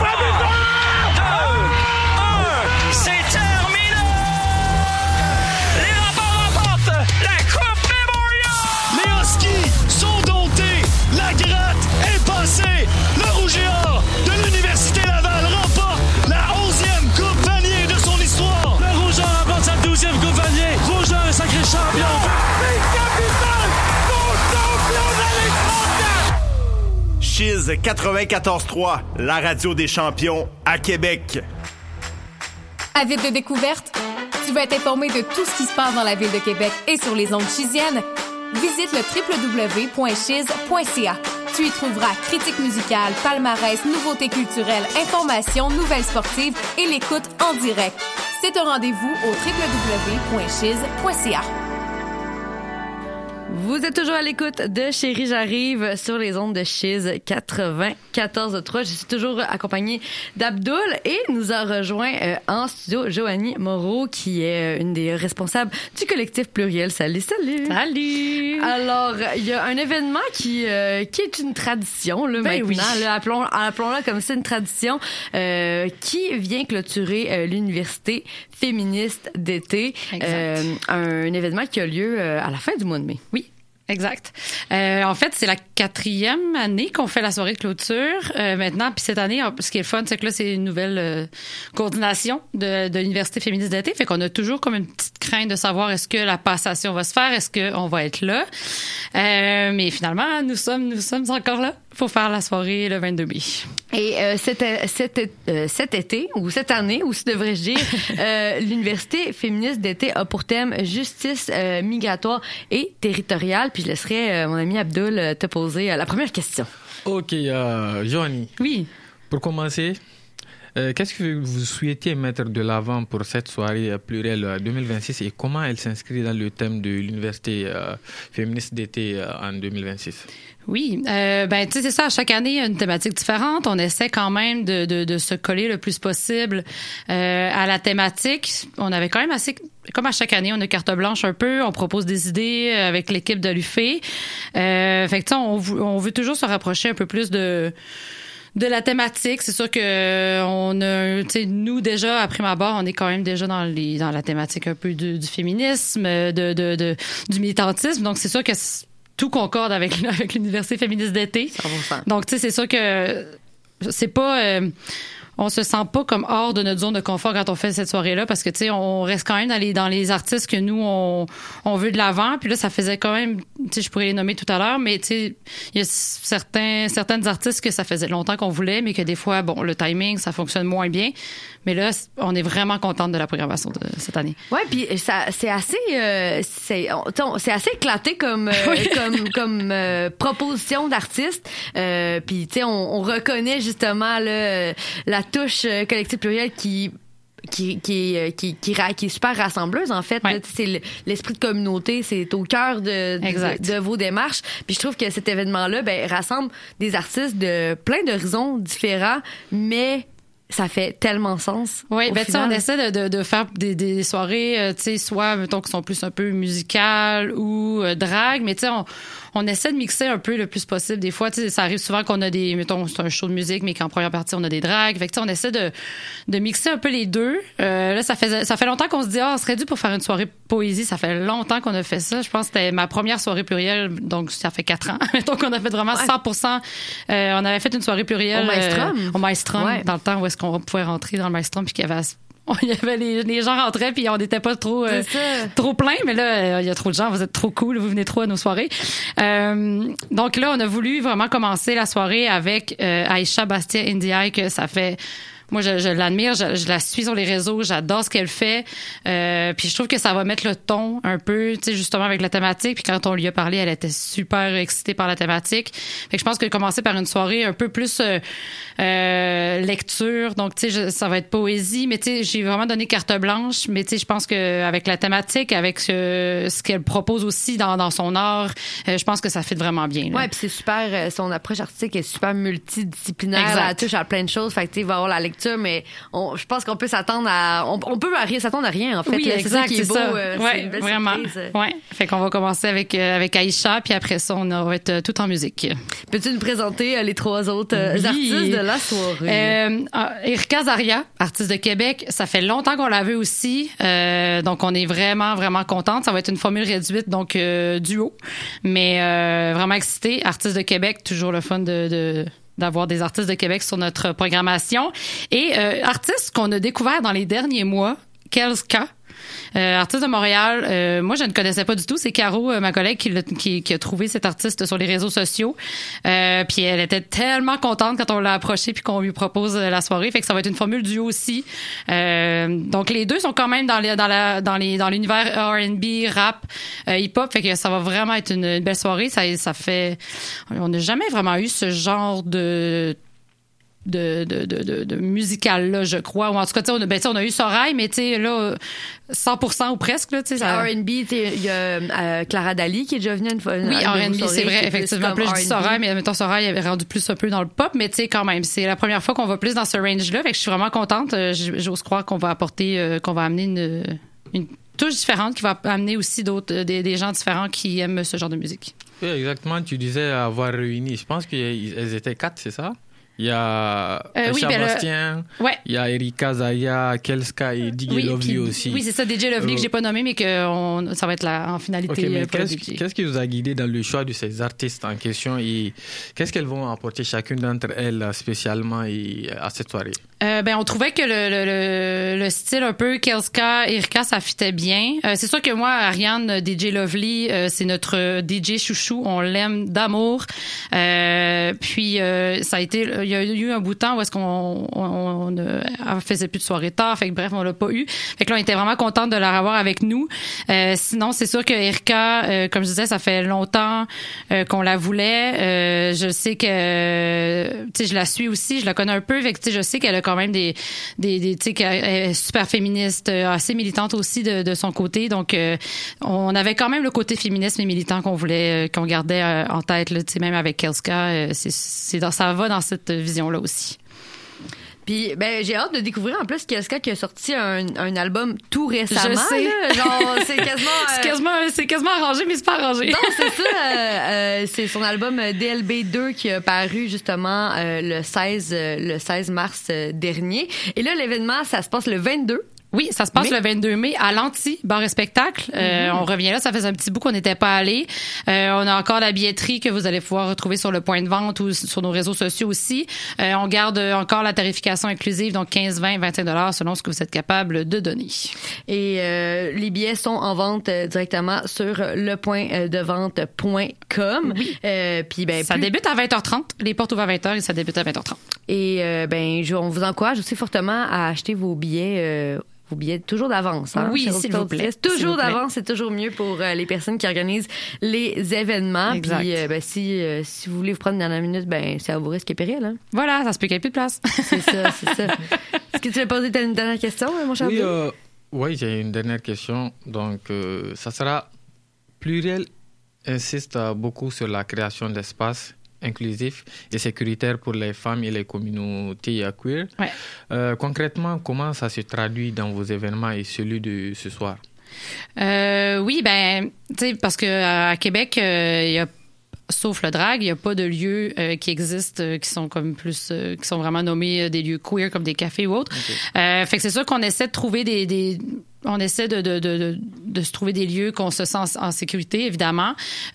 c'est terminé! Les remparts remportent la Coupe Memorial! Les Huskies sont domptés! La gratte est passée! Le Rouge et Or de l'Université Laval remporte la onzième Coupe Vanier de son histoire! Le Rouge et Or remporte sa douzième Coupe Vanier! Rouge et Or est sacré champion! C'est capitaine! Mon champion d'Alexandre! Chiz quatre-vingt-quatorze trois, la radio des champions à Québec. Avide de découverte? Tu veux être informé de tout ce qui se passe dans la ville de Québec et sur les ondes chiziennes? Visite le w w w point chiz point c a. Tu y trouveras critiques musicales, palmarès, nouveautés culturelles, informations, nouvelles sportives et l'écoute en direct. C'est un rendez-vous au w w w point chiz point c a. Vous êtes toujours à l'écoute de Chérie J'arrive sur les ondes de Chiz quatre-vingt-quatorze trois. Je suis toujours accompagnée d'Abdul et nous a rejoint euh, en studio Joanie Moreau qui est euh, une des responsables du collectif Pluriel. Salut, salut! Salut! Alors, il y a un événement qui, euh, qui est une tradition là, ben maintenant. Oui. Là, appelons, appelons-la comme ça une tradition euh, qui vient clôturer euh, l'université féministe d'été. Euh, un événement qui a lieu euh, à la fin du mois de mai. Oui. Exact. Euh, en fait, c'est la quatrième année qu'on fait la soirée de clôture euh, maintenant. Puis cette année, ce qui est fun, c'est que là, c'est une nouvelle euh, coordination de, de l'Université féministe d'été. Fait qu'on a toujours comme une petite crainte de savoir est-ce que la passation va se faire, est-ce qu'on va être là. Euh, mais finalement, nous sommes, nous sommes encore là. pour faire la soirée le vingt-deux mai. Et euh, cet, cet, euh, cet été, ou cette année, ou si devrais-je dire, euh, l'Université féministe d'été a pour thème justice euh, migratoire et territoriale. Puis je laisserai euh, mon ami Abdul te poser euh, la première question. OK, euh, Joanie. Oui. Pour commencer, euh, qu'est-ce que vous souhaitez mettre de l'avant pour cette soirée plurielle deux mille vingt-six et comment elle s'inscrit dans le thème de l'Université euh, féministe d'été euh, en deux mille vingt-six? Oui, euh, ben tu sais c'est ça. Chaque année il y a une thématique différente. On essaie quand même de, de, de se coller le plus possible euh, à la thématique. On avait quand même assez, comme à chaque année, on a carte blanche un peu. On propose des idées avec l'équipe de l'U F E. Euh, fait que tu sais, on, on veut toujours se rapprocher un peu plus de de la thématique. C'est sûr que on a, tu sais, nous déjà à prime abord, on est quand même déjà dans les dans la thématique un peu du, du féminisme, de, de de du militantisme. Donc c'est sûr que tout concorde avec, avec l'Université féministe d'été. cent pour cent. Donc, tu sais, c'est sûr que c'est pas... Euh, on se sent pas comme hors de notre zone de confort quand on fait cette soirée-là parce que, tu sais, on reste quand même dans les, dans les artistes que nous, on, on veut de l'avant. Puis là, ça faisait quand même... Tu sais, je pourrais les nommer tout à l'heure, mais, tu sais, il y a certains, certaines artistes que ça faisait longtemps qu'on voulait, mais que des fois, bon, le timing, ça fonctionne moins bien. Mais là, on est vraiment contente de la programmation de cette année. Ouais, puis ça, c'est assez, euh, c'est, on, c'est assez éclaté comme, euh, oui. comme, comme euh, proposition d'artiste. Euh, puis tu sais, on, on reconnaît justement là, la touche collective plurielle qui qui qui qui qui, qui est super rassembleuse en fait. Ouais. Là, c'est l'esprit de communauté, c'est au cœur de de, de vos démarches. Puis je trouve que cet événement-là, ben rassemble des artistes de plein d'horizons différents, mais ça fait tellement sens. Oui, ben tu sais, on final. essaie de, de, de faire des, des soirées, euh, tu sais, soit, mettons, qui sont plus un peu musicales ou euh, drag, mais tu sais, on, on essaie de mixer un peu le plus possible. Des fois, tu sais, ça arrive souvent qu'on a des, mettons, c'est un show de musique, mais qu'en première partie, on a des drags. Fait que tu sais, on essaie de, de mixer un peu les deux. Euh, là, ça fait, ça fait longtemps qu'on se dit, ah, on serait dû pour faire une soirée poésie. Ça fait longtemps qu'on a fait ça. Je pense que c'était ma première soirée plurielle, donc ça fait quatre ans. Donc, on a fait vraiment ouais. cent pour cent. Euh, on avait fait une soirée plurielle. Au Maelstrom. Euh, au Maelstrom, ouais. Dans le temps où est-ce qu'on pouvait rentrer dans le Maelstrom puis qu'il y avait il y avait les, les gens rentraient puis on n'était pas trop euh, trop plein, mais là il y a trop de gens, vous êtes trop cool, vous venez trop à nos soirées. Euh, donc là on a voulu vraiment commencer la soirée avec euh, Aïcha Bastien-Ndiaye, que ça fait moi, je, je l'admire, je, je la suis sur les réseaux, j'adore ce qu'elle fait. Euh, puis je trouve que ça va mettre le ton un peu, tu sais, justement avec la thématique. Puis quand on lui a parlé, elle était super excitée par la thématique. Fait que je pense que commencer par une soirée un peu plus euh, euh, lecture, donc tu sais, ça va être poésie. Mais tu sais, j'ai vraiment donné carte blanche. Mais tu sais, je pense que avec la thématique, avec ce, ce qu'elle propose aussi dans, dans son art, euh, je pense que ça fit vraiment bien. Là. Ouais, puis c'est super. Euh, son approche artistique est super multidisciplinaire. Exact. Elle touche à plein de choses. Fait que tu sais, il va y avoir la lecture. Mais on, je pense qu'on peut s'attendre à... On, on peut s'attendre à rien, en fait. Oui, là. exact, c'est ça qui est, c'est beau. ça. Euh, ouais, c'est une belle vraiment. surprise. Ouais. Fait qu'on va commencer avec, euh, avec Aïcha, puis après ça, on va être euh, tout en musique. Peux-tu nous présenter euh, les trois autres euh, oui. artistes de la soirée? Euh, Erika Zaria, artiste de Québec. Ça fait longtemps qu'on l'avait aussi. Euh, donc, on est vraiment, vraiment contente. Ça va être une formule réduite, donc euh, duo. Mais euh, vraiment excitée. Artiste de Québec, toujours le fun de... de d'avoir des artistes de Québec sur notre programmation. Et euh, artistes qu'on a découvert dans les derniers mois, Kelska, euh, artiste de Montréal. Euh, moi, je ne connaissais pas du tout. C'est Caro, euh, ma collègue, qui, qui, qui a trouvé cet artiste sur les réseaux sociaux. Euh, puis elle était tellement contente quand on l'a approché puis qu'on lui propose la soirée. Fait que ça va être une formule duo aussi. Euh, donc les deux sont quand même dans les, dans la, dans les, dans l'univers R and B, rap, euh, hip-hop. Fait que ça va vraiment être une, une belle soirée. Ça, ça fait, on n'a jamais vraiment eu ce genre de de de de de, de musical là, je crois, ou en tout cas, tu sais, on a, ben, tu sais, on a eu Sorail, mais tu sais là cent pour cent ou presque là, tu sais, ça... R and B, il y a euh, Clara Dali qui est déjà venue une fois. Oui, R and B, c'est vrai, effectivement. Plus je dis Sorail, mais mettons Sorail avait rendu plus un peu dans le pop, mais tu sais, quand même, c'est la première fois qu'on va plus dans ce range-là, fait que je suis vraiment contente. J'ose croire qu'on va apporter, euh, qu'on va amener une une touche différente qui va amener aussi d'autres des, des gens différents qui aiment ce genre de musique. Oui, exactement. Tu disais avoir réuni. Je pense qu'elles étaient quatre, c'est ça? Il y a Euh, oui, ben Sébastien, le... ouais. il y a Erika, Zaya, Kelska et D J oui, Lovely puis, aussi. Oui, c'est ça, D J Lovely euh... que j'ai pas nommé, mais que on, ça va être là en finalité. Okay, mais pour qu'est-ce, qu'est-ce qui vous a guidé dans le choix de ces artistes en question et qu'est-ce qu'elles vont apporter chacune d'entre elles spécialement et à cette soirée? Euh, ben, on trouvait que le, le, le style un peu Kelska, Erika, ça fitait bien. Euh, c'est sûr que moi, Ariane, D J Lovely, euh, c'est notre D J chouchou. On l'aime d'amour. Euh, puis, euh, ça a été, il y a eu un bout de temps où est-ce qu'on on, on ne faisait plus de soirée tard. Fait que bref, on l'a pas eu. Fait que là, on était vraiment contente de la revoir avec nous. Euh, sinon, c'est sûr que Erika, euh, comme je disais, ça fait longtemps euh, qu'on la voulait. Euh, je sais que, euh, tu sais, je la suis aussi, je la connais un peu. Fait que, tu sais, je sais qu'elle a quand même des, des, des tu sais, qu'elle est super féministe, assez militante aussi de, de son côté. Donc, euh, on avait quand même le côté féministe et militant qu'on voulait, euh, qu'on gardait euh, en tête, là, tu sais, même avec Kelska. Euh, c'est, c'est dans, ça va dans cette vision-là aussi. Puis, ben, j'ai hâte de découvrir en plus Kelska qui a sorti un, un album tout récemment. Je sais. Là, genre, c'est quasiment, euh... c'est quasiment, c'est quasiment arrangé, mais c'est pas arrangé. Non, c'est ça. Euh, euh, c'est son album D L B deux qui a paru justement euh, le seize, euh, le seize mars euh, dernier. Et là, l'événement, ça se passe le vingt-deux. Oui, ça se passe mai. Le vingt-deux mai à l'Anti, bar et spectacle. Mm-hmm. Euh, on revient là, ça fait un petit bout qu'on n'était pas allé. Euh, on a encore la billetterie que vous allez pouvoir retrouver sur le point de vente ou sur nos réseaux sociaux aussi. Euh, on garde encore la tarification inclusive, donc quinze, vingt, vingt et un dollars selon ce que vous êtes capable de donner. Et euh, les billets sont en vente euh, directement sur le point de vente point com. Oui. Euh, puis ben ça plus... débute à vingt heures trente. Les portes ouvrent à vingt heures et ça débute à vingt heures trente. Et euh, ben je, on vous encourage aussi fortement à acheter vos billets euh, vos billets toujours d'avance. Hein? Oui, s'il vous plaît. Toujours vous plaît. d'avance, c'est toujours mieux pour euh, les personnes qui organisent les événements. Exact. Puis, euh, ben, si, euh, si vous voulez vous prendre une dernière minute, ben, c'est à vos risques et périls. Hein? Voilà, ça se peut qu'il n'y ait plus de place. C'est ça, c'est ça. Est-ce que tu veux poser une dernière question, mon cher? Oui, euh, oui, j'ai une dernière question. Donc, euh, ça sera pluriel insiste beaucoup sur la création d'espaces inclusif et sécuritaire pour les femmes et les communautés queer. Ouais. Euh, concrètement, comment ça se traduit dans vos événements et celui de ce soir? Euh, oui, ben, tu sais, parce que à Québec, il euh, y a sauf le drag, il n'y a pas de lieux euh, qui existent euh, qui sont comme plus euh, qui sont vraiment nommés euh, des lieux queer comme des cafés ou autres. Okay. Euh, fait que c'est sûr qu'on essaie de trouver des, des on essaie de, de, de, de, de se trouver des lieux qu'on se sent en, en sécurité, évidemment.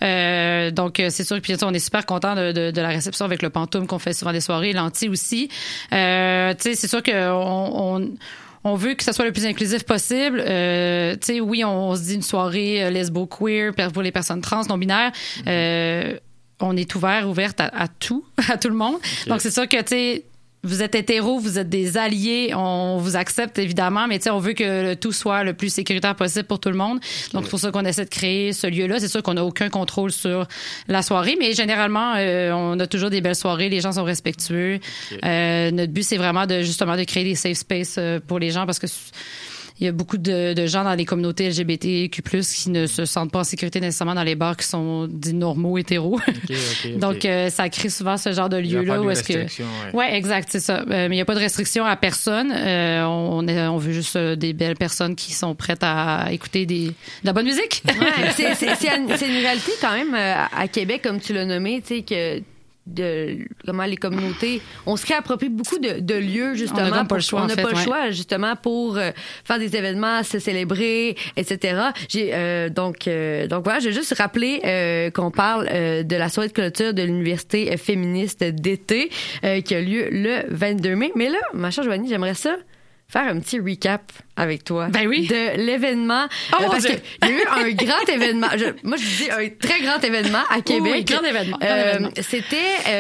Euh, donc, c'est sûr. Puis, on est super content de, de, de la réception avec le Pantoum qu'on fait souvent des soirées, l'Anti aussi. Euh, tu sais, c'est sûr qu'on on, on veut que ça soit le plus inclusif possible. Euh, tu sais, oui, on, on se dit une soirée euh, lesbo-queer pour les personnes trans, non-binaires. Mm-hmm. Euh, on est ouvert, ouverte à, à tout, à tout le monde. Okay. Donc, c'est sûr que, tu sais, vous êtes hétéro, vous êtes des alliés, on vous accepte évidemment, mais tu sais, on veut que le tout soit le plus sécuritaire possible pour tout le monde. Donc, c'est pour ça qu'on essaie de créer ce lieu-là. C'est sûr qu'on n'a aucun contrôle sur la soirée, mais généralement, euh, on a toujours des belles soirées. Les gens sont respectueux. Okay. Euh, notre but, c'est vraiment de justement de créer des safe spaces pour les gens parce que il y a beaucoup de, de gens dans les communautés L G B T Q plus, qui ne se sentent pas en sécurité nécessairement dans les bars qui sont dits normaux, hétéros. Okay, okay, Donc, okay. Euh, ça crée souvent ce genre de lieu-là où est-ce que... Ouais. ouais, exact, c'est ça. Euh, mais il n'y a pas de restriction à personne. Euh, on, est, on veut juste euh, des belles personnes qui sont prêtes à écouter des, de la bonne musique. Ouais, c'est, c'est, c'est, une, c'est une réalité quand même euh, à Québec, comme tu l'as nommé, tu sais, que... de comment les communautés on se réapproprie beaucoup de, de lieux justement on n'a pas le choix on n'a en fait, pas le ouais. choix justement pour euh, faire des événements, se célébrer, etc. J'ai euh, donc euh, donc voilà, je vais juste rappeler euh, qu'on parle euh, de la soirée de clôture de l'université féministe d'été euh, qui a lieu le vingt-deux mai. Mais là, ma chère Joanie, j'aimerais ça faire un petit recap avec toi ben oui. de l'événement. Oh euh, parce qu'il y a eu un grand événement. Je, moi, je dis un très grand événement à Québec. Oui, grand événement. Grand euh, événement. C'était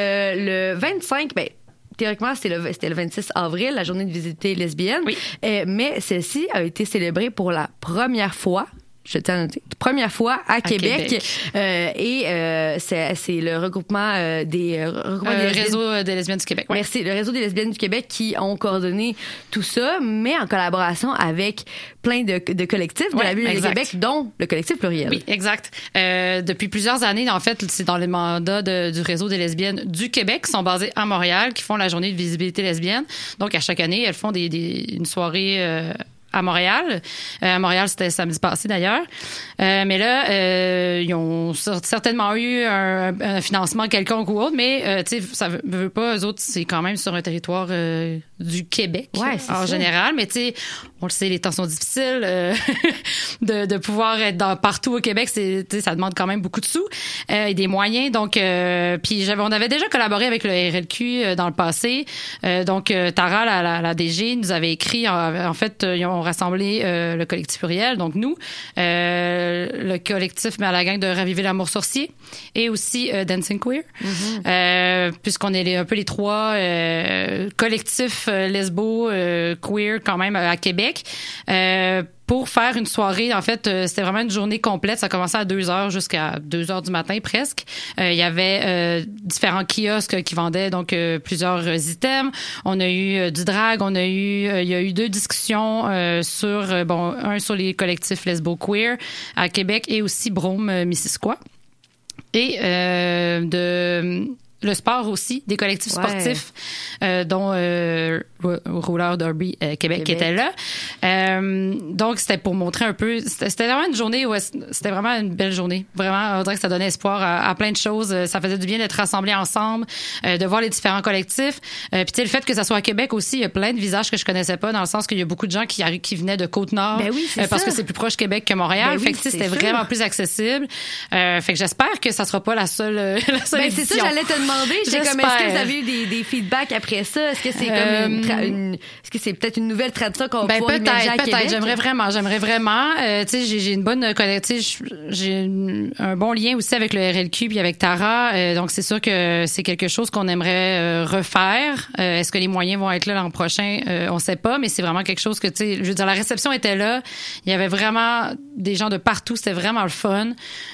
euh, le vingt-cinq... Ben, théoriquement, c'était le, c'était le vingt-six avril, la journée de visibilité lesbienne. Oui. Euh, mais celle-ci a été célébrée pour la première fois je tiens à noter, première fois à, à Québec, Québec. Euh, et euh, c'est, c'est le regroupement euh, des, euh, regroupement euh, des réseau des lesbiennes du Québec. Ouais. Merci, le réseau des lesbiennes du Québec qui ont coordonné tout ça, mais en collaboration avec plein de, de collectifs de ouais, la ville exact. de Québec, dont le collectif Pluriel. Oui, exact. Euh, depuis plusieurs années, en fait, c'est dans les mandats de, du réseau des lesbiennes du Québec qui sont basés à Montréal, qui font la journée de visibilité lesbienne. Donc, à chaque année, elles font des, des, une soirée... Euh, à Montréal. Euh, à Montréal, c'était samedi passé d'ailleurs. Euh, mais là, euh, ils ont certainement eu un, un financement quelconque ou autre, mais euh, tu sais, ça veut, veut pas, eux autres, c'est quand même sur un territoire euh, du Québec ouais, en ça. général. Mais tu sais, on le sait, les temps sont difficiles. Euh, de, de pouvoir être dans, partout au Québec, c'est, tu sais, ça demande quand même beaucoup de sous euh, et des moyens. Donc, euh, puis j'avais, on avait déjà collaboré avec le R L Q euh, dans le passé. Euh, donc, euh, Tara, la, la, la D G, nous avait écrit. En, en fait, euh, ils ont rassemblé euh, le collectif Pluriel, donc nous, euh, le collectif, mais à la gang de Raviver l'amour sorcier, et aussi euh, Dancing Queer, mm-hmm. euh, puisqu'on est les, un peu les trois euh, collectifs euh, lesbo euh, queer quand même à Québec. Euh, pour faire une soirée, en fait, euh, c'était vraiment une journée complète. Ça commençait à deux heures jusqu'à deux heures du matin presque. Euh, il y avait euh, différents kiosques qui vendaient donc euh, plusieurs items. On a eu euh, du drag, on a eu, euh, il y a eu deux discussions euh, sur, euh, bon, un sur les collectifs lesbo-queer à Québec et aussi Brome-Missisquoi. Et euh, de... le sport aussi, des collectifs ouais. sportifs, euh, dont euh, Roller Derby euh, Québec, Québec qui était là. Euh, donc, c'était pour montrer un peu... C'était, c'était vraiment une journée où... C'était vraiment une belle journée. Vraiment, on dirait que ça donnait espoir à, à plein de choses. Ça faisait du bien d'être rassemblés ensemble, euh, de voir les différents collectifs. Euh, Puis, tu sais, le fait que ça soit à Québec aussi, il y a plein de visages que je connaissais pas, dans le sens qu'il y a beaucoup de gens qui, qui venaient de Côte-Nord, ben oui, euh, parce que c'est plus proche Québec que Montréal. Ben fait oui, que, tu sais, c'était sûr. vraiment plus accessible. Euh, fait que j'espère que ça sera pas la seule, la seule ben, édition. C'est ça, j'allais te demander. J'étais comme, est-ce que vous avez eu des, des feedbacks après ça? Est-ce que c'est Euh, comme une, tra- une est-ce que c'est peut-être une nouvelle tradition qu'on ben, peut imaginer à peut-être, Québec? peut-être. J'aimerais vraiment, j'aimerais vraiment. Euh, tu sais, j'ai, j'ai une bonne connaissance. J'ai une, un bon lien aussi avec le R L Q puis avec Tara. Euh, donc c'est sûr que c'est quelque chose qu'on aimerait euh, refaire. Euh, est-ce que les moyens vont être là l'an prochain? Euh, on sait pas, mais c'est vraiment quelque chose que tu sais. Je veux dire, la réception était là. Il y avait vraiment des gens de partout. C'était vraiment le fun.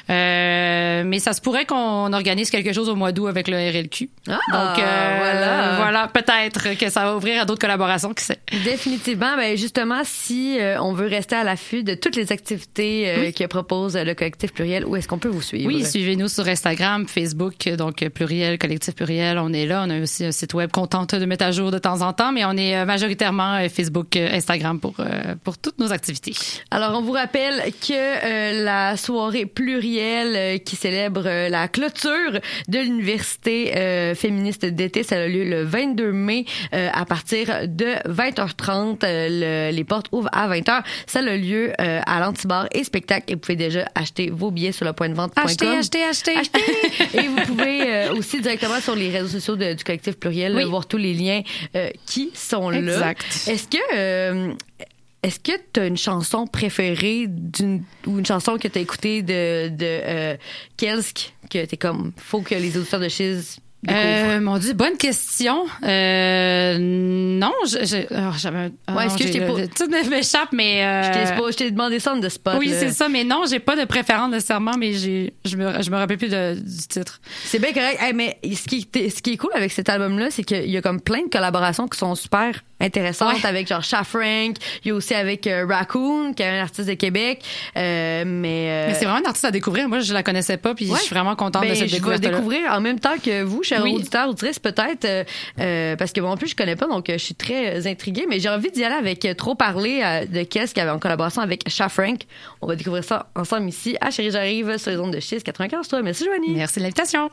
Euh, mais ça se pourrait qu'on organise quelque chose au mois d'août avec le R L Q. Ah, donc euh, voilà. voilà, peut-être que ça va ouvrir à d'autres collaborations, qui sait. Définitivement. Ben justement, si euh, on veut rester à l'affût de toutes les activités euh, oui. que propose le collectif Pluriel, où est-ce qu'on peut vous suivre? Oui, suivez-nous sur Instagram, Facebook, donc Pluriel, collectif Pluriel. On est là. On a aussi un site web qu'on tente de mettre à jour de temps en temps, mais on est majoritairement Facebook, Instagram pour euh, pour toutes nos activités. Alors, on vous rappelle que euh, la soirée Pluriel euh, qui célèbre euh, la clôture de l'université euh, féministe d'été, ça a lieu le vingt-deux mai euh, à partir de vingt heures trente. Euh, le, les portes ouvrent à vingt heures. Ça a lieu euh, à l'Antibar et spectacle. Et vous pouvez déjà acheter vos billets sur le point de vente point com. Achetez, achetez, achetez. Achetez. Et vous pouvez euh, aussi directement sur les réseaux sociaux de, du collectif Pluriel oui. voir tous les liens euh, qui sont là. Exact. Est-ce que... Euh, Est-ce que tu as une chanson préférée d'une, ou une chanson que tu as écoutée de, de euh, Kelsk que t'es comme, faut que les auditeurs de Chiz découvrent? Euh, mon Dieu, bonne question. Euh, non, je, je, oh, j'avais un, oh, ouais, est-ce non, que je t'ai pas... Tout m'échappe, mais... Euh... Je, t'ai pas, je t'ai demandé ça en de spot. Oui, là. c'est ça, mais non, j'ai pas de préférence nécessairement, mais j'ai, je me, je me rappelle plus de, du titre. C'est bien correct. Hey, mais ce qui, ce qui est cool avec cet album-là, c'est qu'il y a comme plein de collaborations qui sont super intéressantes ouais. avec genre Sha Frank. Il y a aussi avec euh, Raccoon, qui est un artiste de Québec. Euh, mais, euh... mais c'est vraiment un artiste à découvrir. Moi, je la connaissais pas, puis ouais. je suis vraiment contente ben, de cette découverte-là. Je vais découvrir en même temps que vous, chers oui. auditeurs, auditrices, peut-être, euh, euh, parce que bon, en plus, je connais pas, donc euh, je suis très intriguée, mais j'ai envie d'y aller avec euh, Trop parler euh, de Qu'est-ce qu'il y avait en collaboration avec Sha Frank. On va découvrir ça ensemble ici à Chérie, j'arrive sur les ondes de Chiz quatre-vingt-quinze trois. Merci, Joanie. Merci de l'invitation.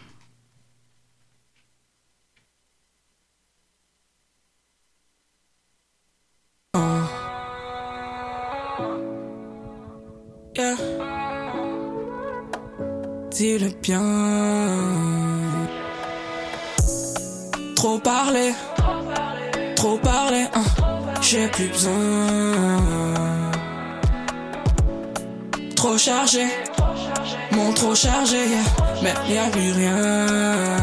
Yeah. Dis-le bien. Trop parler, trop parler, hein. J'ai plus besoin. Trop chargé, mon trop chargé, yeah. Mais y a plus rien.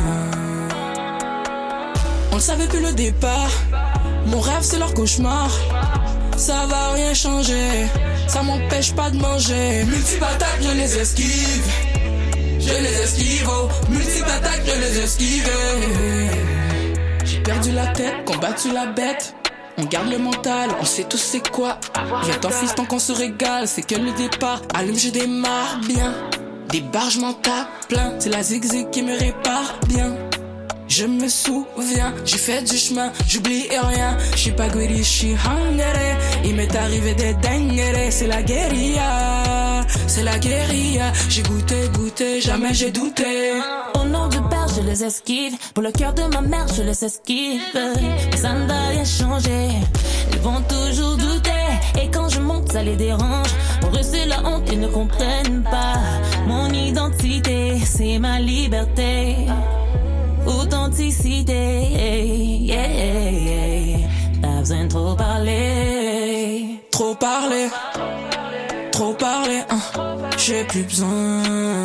On le savait plus le départ. Mon rêve c'est leur cauchemar. Ça va rien changer, ça m'empêche pas de manger. Multiples attaques, je les esquive. Je les esquive, oh. Multiples attaques, je les esquive. J'ai perdu la tête, combattu la bête. On garde le mental, on sait tous c'est quoi. Viens t'en fils tant qu'on se régale, c'est que le départ. Allume, je démarre bien. Des barres, je m'en tape plein. C'est la zigzag qui me répare bien. Je me souviens, j'ai fait du chemin, j'oublie rien. J'suis pas greedy, j'suis hungry. Il m'est arrivé des dingueries, c'est la guérilla, c'est la guérilla. J'ai goûté, goûté, jamais j'ai douté. Au nom du père, je les esquive. Pour le cœur de ma mère, je les esquive. Mais ça ne va rien changer. Ils vont toujours douter. Et quand je monte, ça les dérange. Pour eux, c'est la honte, ils ne comprennent pas. Mon identité, c'est ma liberté. Authenticité, yeah, yeah, yeah. Pas besoin de trop parler. Trop parler, trop parler, hein. J'ai plus besoin.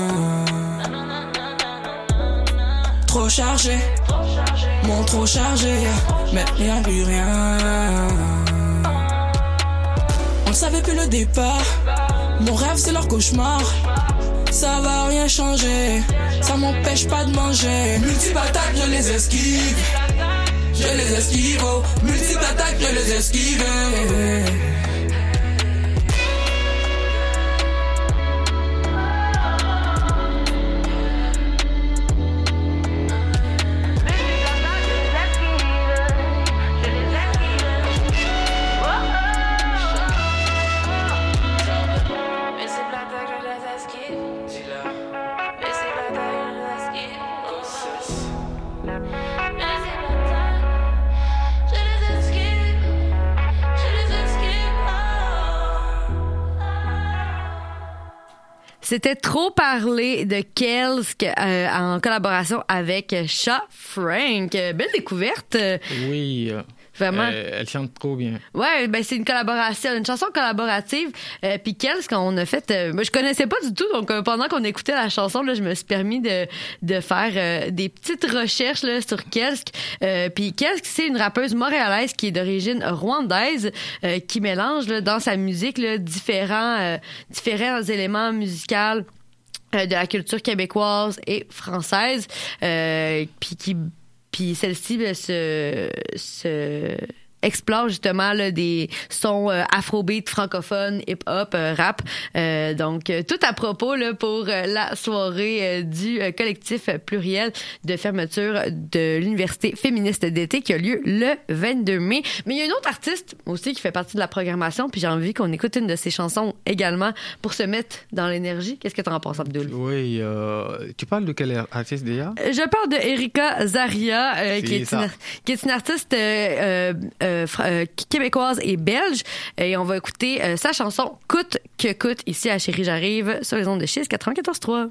Trop chargé, mon trop chargé, mais y'a plus rien. On le savait plus le départ. Mon rêve c'est leur cauchemar. Ça va rien changer, ça m'empêche pas de manger. Multiples attaques, je les esquive. Je les esquive, oh. Multiples attaques, je les esquive. C'était Trop parler de Kelsk euh, en collaboration avec Cha Frank. Belle découverte. Oui. Vraiment. Euh, elle chante trop bien. Ouais, ben c'est une collaboration, une chanson collaborative. Euh, Puis Kelsk, on a fait. Euh, moi, je connaissais pas du tout, donc euh, pendant qu'on écoutait la chanson, là, je me suis permis de de faire euh, des petites recherches là sur Kelsk. Euh, Puis Kelsk, c'est une rappeuse montréalaise qui est d'origine rwandaise, euh, qui mélange là, dans sa musique là, différents euh, différents éléments musicaux euh, de la culture québécoise et française, euh, puis qui Puis celle-ci là, se, se explore justement là, des sons euh, afrobeat, francophones, hip-hop, euh, rap. Euh, donc, euh, tout à propos là, pour euh, la soirée euh, du euh, collectif pluriel de fermeture de l'Université féministe d'été qui a lieu le vingt-deux mai. Mais il y a une autre artiste aussi qui fait partie de la programmation, puis j'ai envie qu'on écoute une de ses chansons également pour se mettre dans l'énergie. Qu'est-ce que tu en penses, Abdoul? Oui, euh, tu parles de quel artiste déjà? Je parle de Erika Zaria, euh, qui, est une, qui est une artiste euh, euh, Euh, québécoise et belge, et on va écouter euh, sa chanson Coûte que coûte ici à Chérie j'arrive sur les ondes de Chiz quatre-vingt-quatorze trois.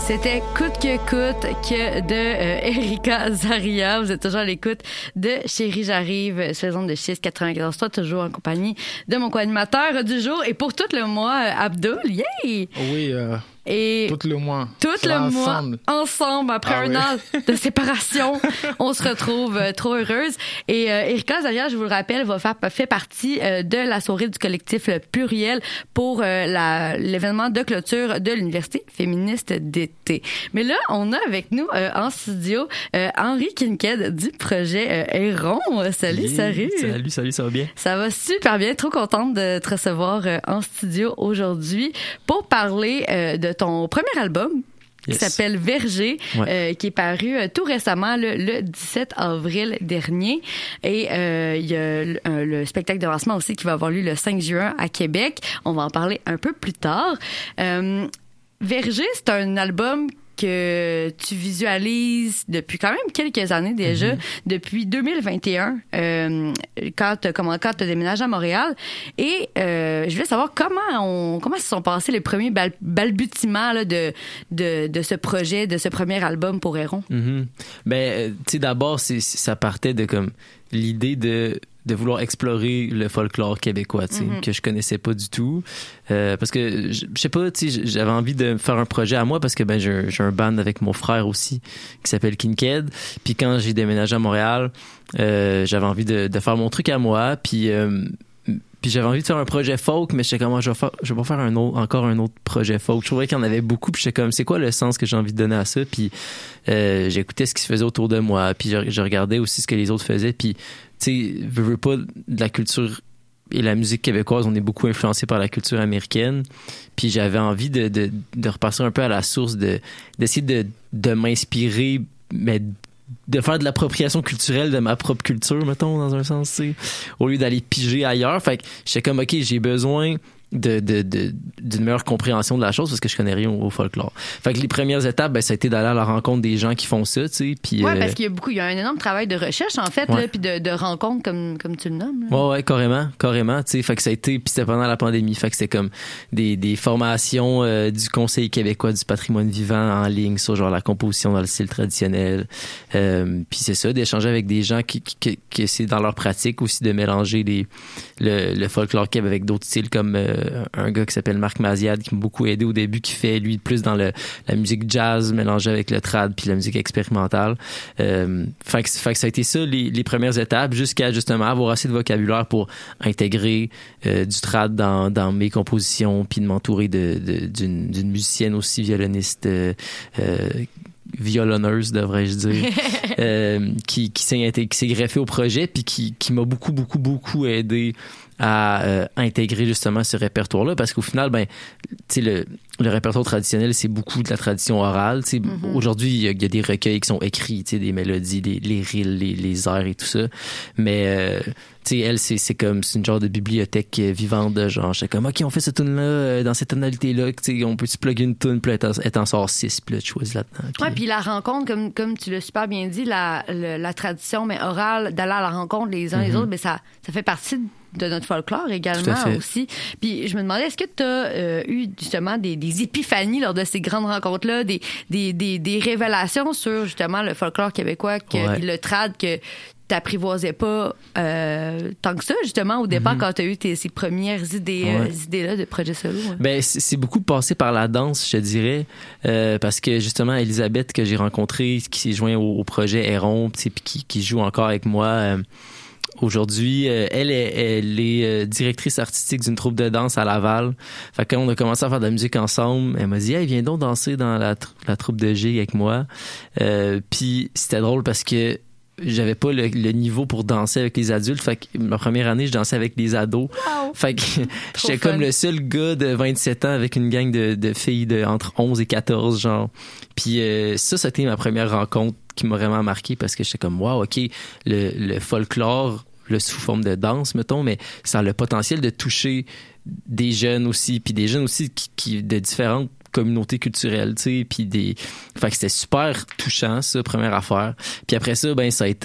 C'était Coûte que coûte que de euh, Erika Zaria. Vous êtes toujours à l'écoute de Chérie j'arrive, saison de Chiz quatre-vingt-quatorze trois, toujours en compagnie de mon co-animateur du jour et pour tout le mois, euh, Abdul. Yay! Oui, euh, et tout le mois. Tout le ensemble. mois ensemble après ah, un oui. an de séparation. On se retrouve euh, trop heureuse. Et euh, Erika Zaria, je vous le rappelle, va faire fait partie euh, de la soirée du collectif Le Pluriel pour euh, la, l'événement de clôture de l'Université féministe d'été. Mais là, on a avec nous euh, en studio euh, Henri Kinked du projet euh, Héron. Salut, yeah. salut. Salut, salut, ça va bien? Ça va super bien. Trop contente de te recevoir euh, en studio aujourd'hui pour parler euh, de ton premier album. Yes. Qui s'appelle Verger, ouais. euh, qui est paru euh, tout récemment, le, le dix-sept avril dernier. Et euh, il y a le, euh, le spectacle de lancement aussi qui va avoir lieu le cinq juin à Québec. On va en parler un peu plus tard. Euh, Verger, c'est un album que tu visualises depuis quand même quelques années déjà, mm-hmm. depuis deux mille vingt et un, euh, quand tu as déménagé à Montréal. Et euh, je voulais savoir comment on, comment se sont passés les premiers bal- balbutiements là, de, de, de ce projet, de ce premier album pour Héron. Mm-hmm. Ben, tu sais, d'abord, c'est, ça partait de comme l'idée de de vouloir explorer le folklore québécois, tu sais, mm-hmm. que je connaissais pas du tout. Euh, parce que, je sais pas, tu sais, j'avais envie de faire un projet à moi parce que, ben, j'ai, j'ai un band avec mon frère aussi qui s'appelle Kinked. Puis quand j'ai déménagé à Montréal, euh, j'avais envie de, de faire mon truc à moi. Puis, euh, puis j'avais envie de faire un projet folk, mais j'étais comme, je vais, faire, je vais pas faire un autre, encore un autre projet folk. Je trouvais qu'il y en avait beaucoup, puis j'étais comme, c'est quoi le sens que j'ai envie de donner à ça? Puis euh, j'écoutais ce qui se faisait autour de moi, puis je, je regardais aussi ce que les autres faisaient, puis tu sais, veux, veux pas, de la culture et la musique québécoise, on est beaucoup influencé par la culture américaine. Puis j'avais envie de, de, de repasser un peu à la source, de, d'essayer de, de m'inspirer, mais de faire de l'appropriation culturelle de ma propre culture, mettons, dans un sens, tu sais, au lieu d'aller piger ailleurs. Fait que j'étais comme, OK, j'ai besoin de, de, de, d'une meilleure compréhension de la chose parce que je connais rien au, au folklore. Fait que les premières étapes, ben, ça a été d'aller à la rencontre des gens qui font ça, tu sais. Puis, ouais, euh, parce qu'il y a beaucoup, il y a un énorme travail de recherche, en fait, ouais. là, puis de, de rencontre, comme, comme tu le nommes. Là. Ouais, ouais, carrément, carrément, tu sais. Fait que ça a été, puis c'était pendant la pandémie. Fait que c'était comme des, des formations euh, du Conseil québécois du patrimoine vivant en ligne sur genre la composition dans le style traditionnel. Euh, puis c'est ça, d'échanger avec des gens qui, qui, qui, qui c'est dans leur pratique aussi de mélanger les, le, le folklore québécois avec d'autres styles comme euh, un gars qui s'appelle Marc Maziad qui m'a beaucoup aidé au début, qui fait lui plus dans le, la musique jazz mélangée avec le trad puis la musique expérimentale. Euh, fait, que, fait que ça a été ça les, les premières étapes jusqu'à justement avoir assez de vocabulaire pour intégrer euh, du trad dans, dans mes compositions puis de m'entourer de, de, d'une, d'une musicienne aussi violoniste euh, euh, violonneuse, devrais-je dire, euh, qui, qui, s'est, qui s'est greffée au projet puis qui, qui m'a beaucoup, beaucoup, beaucoup aidé à euh, intégrer justement ce répertoire-là parce qu'au final, ben, tu sais, le, le répertoire traditionnel, c'est beaucoup de la tradition orale. Tu sais, mm-hmm. Aujourd'hui, il y, y a des recueils qui sont écrits, tu sais, des mélodies, les, les rilles, les, les airs et tout ça. Mais, euh, tu sais, elle, c'est, c'est comme, c'est une genre de bibliothèque vivante de genre, j'étais comme, OK, on fait cette tune-là, dans cette tonalité-là, tu sais, on peut-tu plugger une tune, puis là, elle t'en sort six, puis là, tu choisis là-dedans. Puis... Ouais, puis la rencontre, comme, comme tu l'as super bien dit, la, la, la tradition, mais orale, d'aller à la rencontre les uns mm-hmm. les autres, mais ça, ça fait partie de de notre folklore également aussi. Puis je me demandais, est-ce que tu as euh, eu justement des, des épiphanies lors de ces grandes rencontres-là, des, des, des, des révélations sur justement le folklore québécois, que, ouais. le trad que t'apprivoisais pas euh, tant que ça, justement, au départ, mm-hmm. quand t'as eu tes, ces premières idées, ouais. euh, idées-là de projet solo? Hein? Ben, c'est, c'est beaucoup passé par la danse, je te dirais, euh, parce que, justement, Elisabeth, que j'ai rencontrée, qui s'est joint au, au projet Héron, puis qui, qui joue encore avec moi, euh, aujourd'hui, euh, elle est, elle est euh, directrice artistique d'une troupe de danse à Laval. Fait que quand on a commencé à faire de la musique ensemble, elle m'a dit « Hey, viens donc danser dans la, tr- la troupe de G avec moi. Euh, » Puis c'était drôle parce que j'avais pas le, le niveau pour danser avec les adultes. Fait que ma première année, je dansais avec des ados. Wow. Fait que j'étais fun. Comme le seul gars de vingt-sept ans avec une gang de, de filles de entre onze et quatorze, genre. Puis euh, ça, c'était ma première rencontre qui m'a vraiment marqué parce que j'étais comme, wow, OK, le, le folklore, le sous forme de danse, mettons, mais ça a le potentiel de toucher des jeunes aussi, puis des jeunes aussi qui, qui de différentes communautés culturelles, tu sais, puis des... Fait que c'était super touchant, ça, première affaire. Puis après ça, ben ça a été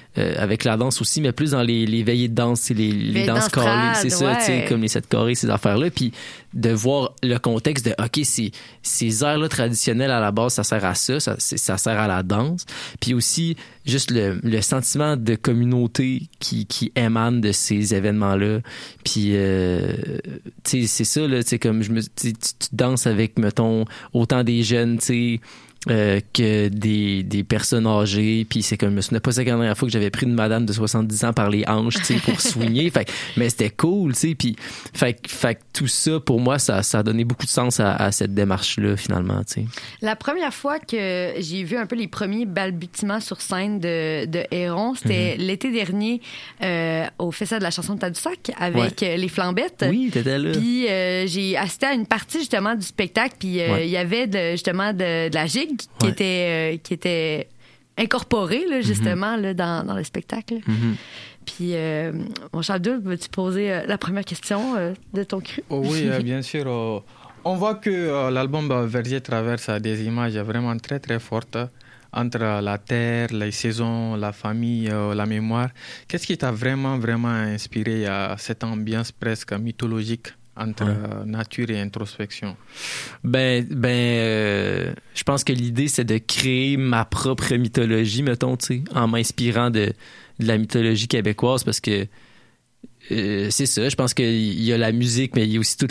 euh, avec la danse aussi, mais plus dans les, les veillées de danse, les, les, les danses carrées, c'est ça, tu sais, comme les sept carrés, ces affaires-là. Puis de voir le contexte de, OK, c'est, ces airs-là traditionnels à la base, ça sert à ça, ça, ça sert à la danse. Puis aussi, juste le, le sentiment de communauté qui, qui émane de ces événements-là. Puis, euh, tu sais, c'est ça, là, tu sais, comme je me, tu, tu danses avec, mettons, autant des jeunes, tu sais, Euh, que des, des personnes âgées, puis c'est comme, ce n'est pas la dernière fois que j'avais pris une madame de soixante-dix ans par les hanches, tu sais, pour soigner, fait, mais c'était cool, tu sais, puis fait, fait que tout ça, pour moi, ça, ça a donné beaucoup de sens à, à cette démarche-là, finalement, tu sais. La première fois que j'ai vu un peu les premiers balbutiements sur scène de, de Héron, c'était mm-hmm. l'été dernier euh, au Festival de la chanson de Tadoussac avec ouais. les Flambettes. Oui, t'étais là. Puis euh, j'ai assisté à une partie, justement, du spectacle, puis euh, ouais. il y avait de, justement de, de la gigue qui ouais. était euh, qui était incorporé là, justement mm-hmm. là, dans, dans le spectacle. Mm-hmm. Puis euh, mon cher Abdul, veux-tu poser euh, la première question euh, de ton cru? Oh oui, euh, bien sûr. Euh, on voit que euh, l'album euh, Verdier traverse des images vraiment très très fortes entre la terre, les saisons, la famille, euh, la mémoire. Qu'est-ce qui t'a vraiment vraiment inspiré à cette ambiance presque mythologique entre ouais. euh, nature et introspection? Ben, ben, euh, je pense que l'idée, c'est de créer ma propre mythologie, mettons, tu sais, en m'inspirant de, de la mythologie québécoise, parce que euh, c'est ça, je pense qu'il y a la musique, mais il y a aussi tout